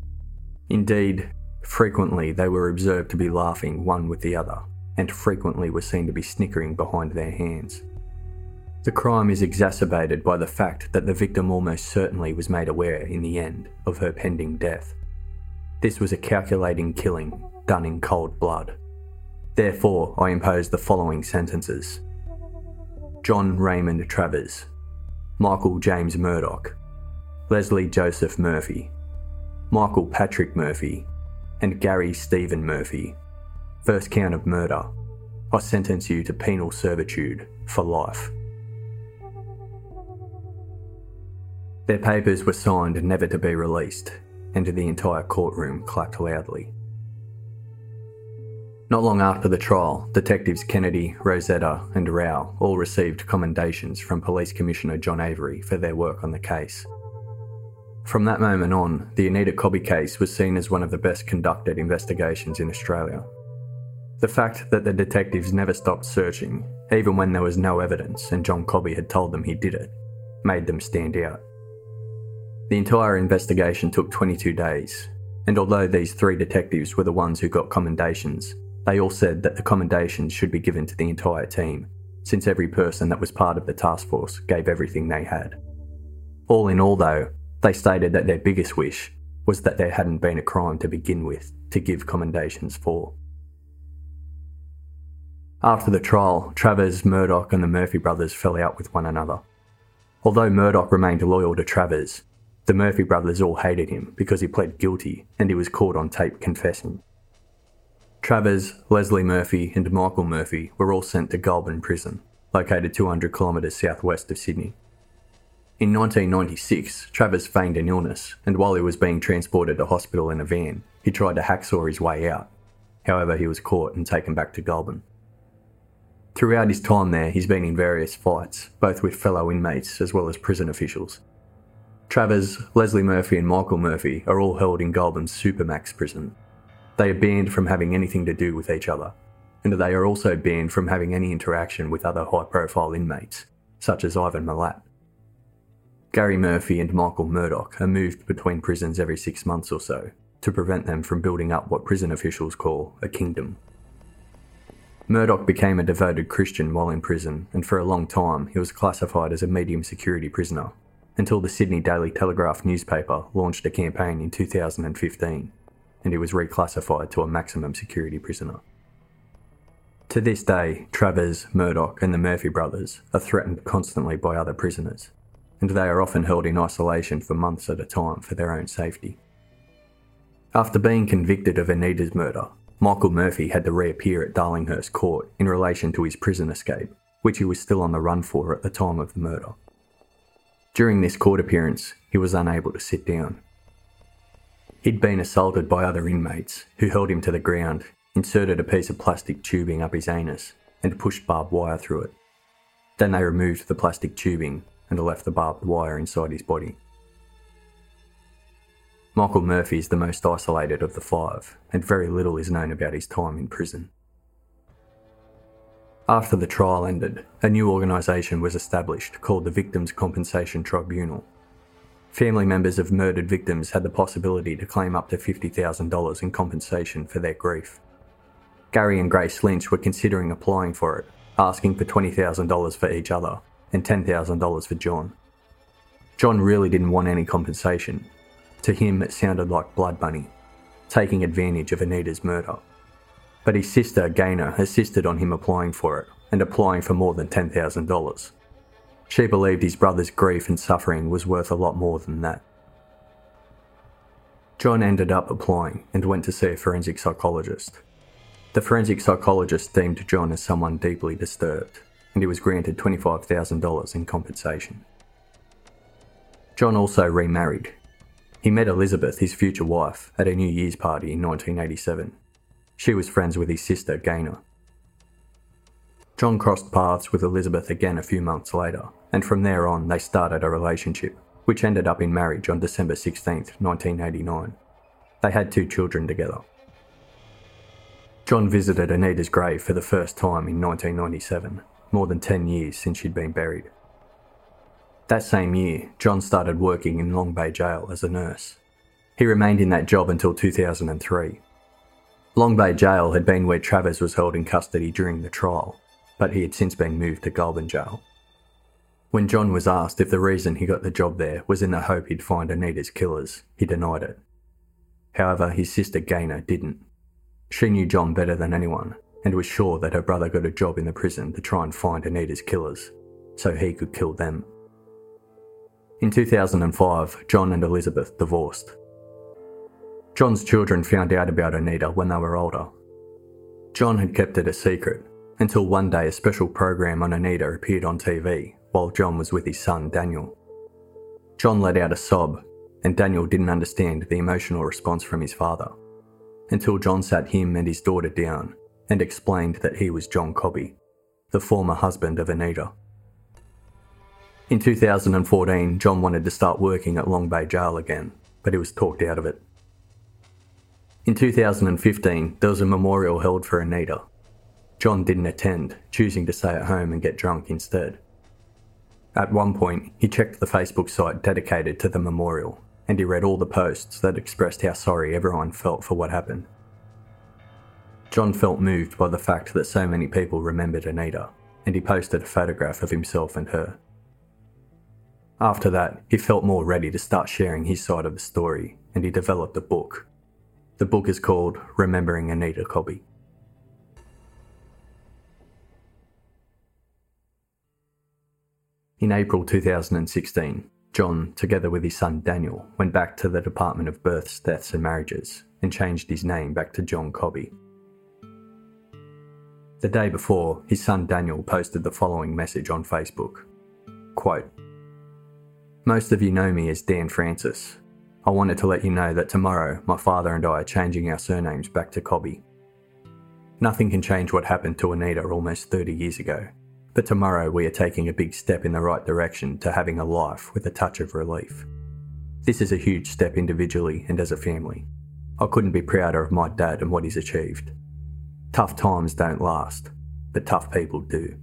Indeed, frequently they were observed to be laughing one with the other, and frequently were seen to be snickering behind their hands. The crime is exacerbated by the fact that the victim almost certainly was made aware in the end of her pending death. This was a calculating killing done in cold blood. Therefore, I impose the following sentences. John Raymond Travers, Michael James Murdoch, Leslie Joseph Murphy, Michael Patrick Murphy, and Gary Stephen Murphy. First count of murder. I sentence you to penal servitude for life. Their papers were signed never to be released, and the entire courtroom clapped loudly. Not long after the trial, Detectives Kennedy, Rosetta and Rao all received commendations from Police Commissioner John Avery for their work on the case. From that moment on, the Anita Cobby case was seen as one of the best conducted investigations in Australia. The fact that the detectives never stopped searching, even when there was no evidence and John Cobby had told them he did it, made them stand out. The entire investigation took 22 days, and although these 3 detectives were the ones who got commendations, they all said that the commendations should be given to the entire team, since every person that was part of the task force gave everything they had. All in all though, they stated that their biggest wish was that there hadn't been a crime to begin with to give commendations for. After the trial, Travers, Murdoch and the Murphy brothers fell out with one another. Although Murdoch remained loyal to Travers, the Murphy brothers all hated him because he pled guilty and he was caught on tape confessing. Travers, Leslie Murphy and Michael Murphy were all sent to Goulburn Prison, located 200 kilometres southwest of Sydney. In 1996, Travers feigned an illness, and while he was being transported to hospital in a van, he tried to hacksaw his way out. However, he was caught and taken back to Goulburn. Throughout his time there, he's been in various fights, both with fellow inmates as well as prison officials. Travers, Leslie Murphy and Michael Murphy are all held in Goulburn's Supermax prison. They are banned from having anything to do with each other, and they are also banned from having any interaction with other high-profile inmates, such as Ivan Milat. Gary Murphy and Michael Murdoch are moved between prisons every 6 months or so, to prevent them from building up what prison officials call a kingdom. Murdoch became a devoted Christian while in prison, and for a long time he was classified as a medium security prisoner, until the Sydney Daily Telegraph newspaper launched a campaign in 2015, and he was reclassified to a maximum security prisoner. To this day, Travers, Murdoch and the Murphy brothers are threatened constantly by other prisoners, and they are often held in isolation for months at a time for their own safety. After being convicted of Anita's murder, Michael Murphy had to reappear at Darlinghurst Court in relation to his prison escape, which he was still on the run for at the time of the murder. During this court appearance, he was unable to sit down. He'd been assaulted by other inmates who held him to the ground, inserted a piece of plastic tubing up his anus and pushed barbed wire through it. Then they removed the plastic tubing and left the barbed wire inside his body. Michael Murphy is the most isolated of the 5, and very little is known about his time in prison. After the trial ended, a new organisation was established called the Victims' Compensation Tribunal. Family members of murdered victims had the possibility to claim up to $50,000 in compensation for their grief. Gary and Grace Lynch were considering applying for it, asking for $20,000 for each other and $10,000 for John. John really didn't want any compensation. To him it sounded like blood money, taking advantage of Anita's murder. But his sister, Gaynor, insisted on him applying for it, and applying for more than $10,000. She believed his brother's grief and suffering was worth a lot more than that. John ended up applying and went to see a forensic psychologist. The forensic psychologist deemed John as someone deeply disturbed, and he was granted $25,000 in compensation. John also remarried. He met Elizabeth, his future wife, at a New Year's party in 1987. She was friends with his sister, Gaynor. John crossed paths with Elizabeth again a few months later, and from there on they started a relationship, which ended up in marriage on December 16, 1989. They had 2 children together. John visited Anita's grave for the first time in 1997, more than 10 years since she'd been buried. That same year, John started working in Long Bay Jail as a nurse. He remained in that job until 2003. Long Bay Jail had been where Travers was held in custody during the trial, but he had since been moved to Goulburn Jail. When John was asked if the reason he got the job there was in the hope he'd find Anita's killers, he denied it. However, his sister Gaynor didn't. She knew John better than anyone, and was sure that her brother got a job in the prison to try and find Anita's killers, so he could kill them. In 2005, John and Elizabeth divorced. John's children found out about Anita when they were older. John had kept it a secret, until one day a special program on Anita appeared on TV while John was with his son Daniel. John let out a sob, and Daniel didn't understand the emotional response from his father, until John sat him and his daughter down and explained that he was John Cobby, the former husband of Anita. In 2014, John wanted to start working at Long Bay Jail again, but he was talked out of it. In 2015, there was a memorial held for Anita. John didn't attend, choosing to stay at home and get drunk instead. At one point, he checked the Facebook site dedicated to the memorial, and he read all the posts that expressed how sorry everyone felt for what happened. John felt moved by the fact that so many people remembered Anita, and he posted a photograph of himself and her. After that, he felt more ready to start sharing his side of the story, and he developed a book. The book is called Remembering Anita Cobby. In April 2016, John, together with his son Daniel, went back to the Department of Births, Deaths and Marriages and changed his name back to John Cobby. The day before, his son Daniel posted the following message on Facebook. Quote, "Most of you know me as Dan Francis. I wanted to let you know that tomorrow my father and I are changing our surnames back to Cobby. Nothing can change what happened to Anita almost 30 years ago, but tomorrow we are taking a big step in the right direction to having a life with a touch of relief. This is a huge step individually and as a family. I couldn't be prouder of my dad and what he's achieved. Tough times don't last, but tough people do."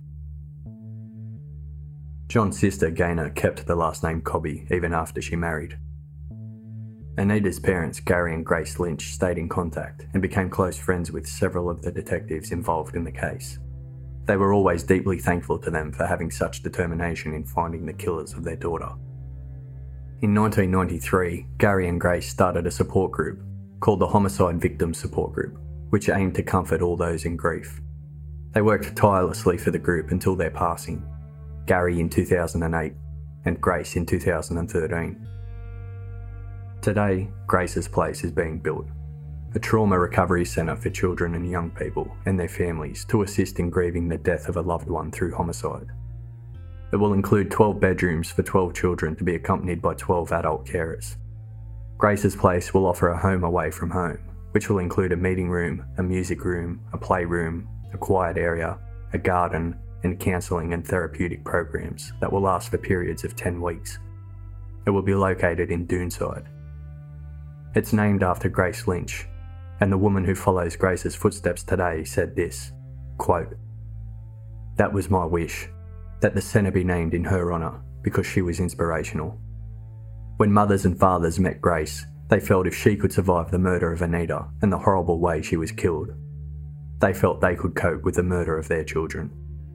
John's sister Gaynor kept the last name Cobby even after she married. Anita's parents, Gary and Grace Lynch, stayed in contact and became close friends with several of the detectives involved in the case. They were always deeply thankful to them for having such determination in finding the killers of their daughter. In 1993, Gary and Grace started a support group called the Homicide Victims Support Group, which aimed to comfort all those in grief. They worked tirelessly for the group until their passing, Gary in 2008 and Grace in 2013. Today, Grace's place is being built, a trauma recovery centre for children and young people and their families to assist in grieving the death of a loved one through homicide. It will include 12 bedrooms for 12 children to be accompanied by 12 adult carers. Grace's place will offer a home away from home, which will include a meeting room, a music room, a playroom, a quiet area, a garden, and counselling and therapeutic programs that will last for periods of 10 weeks. It will be located in Doonside. It's named after Grace Lynch, and the woman who follows Grace's footsteps today said this, quote, "That was my wish, that the centre be named in her honour because she was inspirational. When mothers and fathers met Grace, they felt if she could survive the murder of Anita and the horrible way she was killed, they felt they could cope with the murder of their children."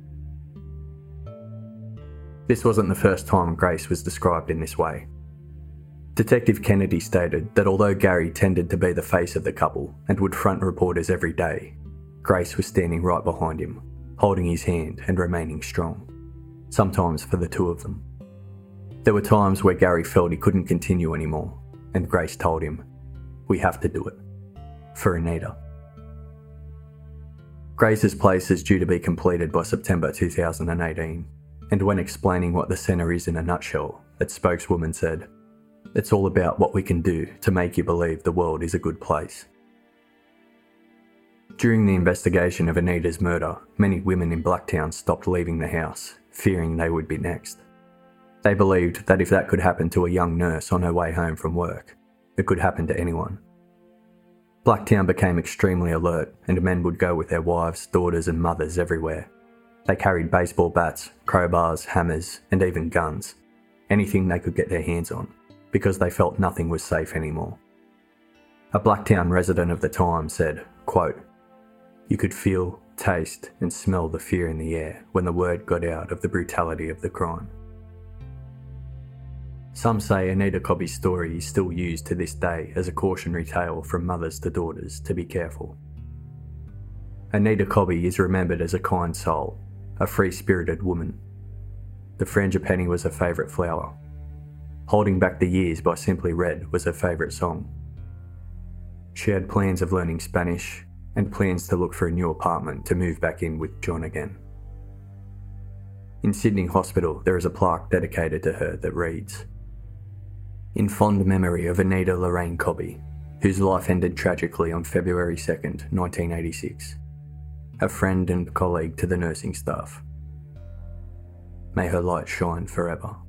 This wasn't the first time Grace was described in this way. Detective Kennedy stated that although Gary tended to be the face of the couple and would front reporters every day, Grace was standing right behind him, holding his hand and remaining strong, sometimes for the two of them. There were times where Gary felt he couldn't continue anymore, and Grace told him, "We have to do it. For Anita." Grace's place is due to be completed by September 2018, and when explaining what the centre is in a nutshell, its spokeswoman said, "It's all about what we can do to make you believe the world is a good place." During the investigation of Anita's murder, many women in Blacktown stopped leaving the house, fearing they would be next. They believed that if that could happen to a young nurse on her way home from work, it could happen to anyone. Blacktown became extremely alert, and men would go with their wives, daughters and mothers everywhere. They carried baseball bats, crowbars, hammers and even guns, anything they could get their hands on, because they felt nothing was safe anymore. A Blacktown resident of the time said, quote, "You could feel, taste and smell the fear in the air when the word got out of the brutality of the crime." Some say Anita Cobby's story is still used to this day as a cautionary tale from mothers to daughters to be careful. Anita Cobby is remembered as a kind soul, a free-spirited woman. The frangipani was her favourite flower. Holding Back the Years by Simply Red was her favourite song. She had plans of learning Spanish and plans to look for a new apartment to move back in with John again. In Sydney Hospital, there is a plaque dedicated to her that reads, In fond memory of Anita Lorraine Cobby, whose life ended tragically on February 2nd, 1986. A friend and colleague to the nursing staff. May her light shine forever.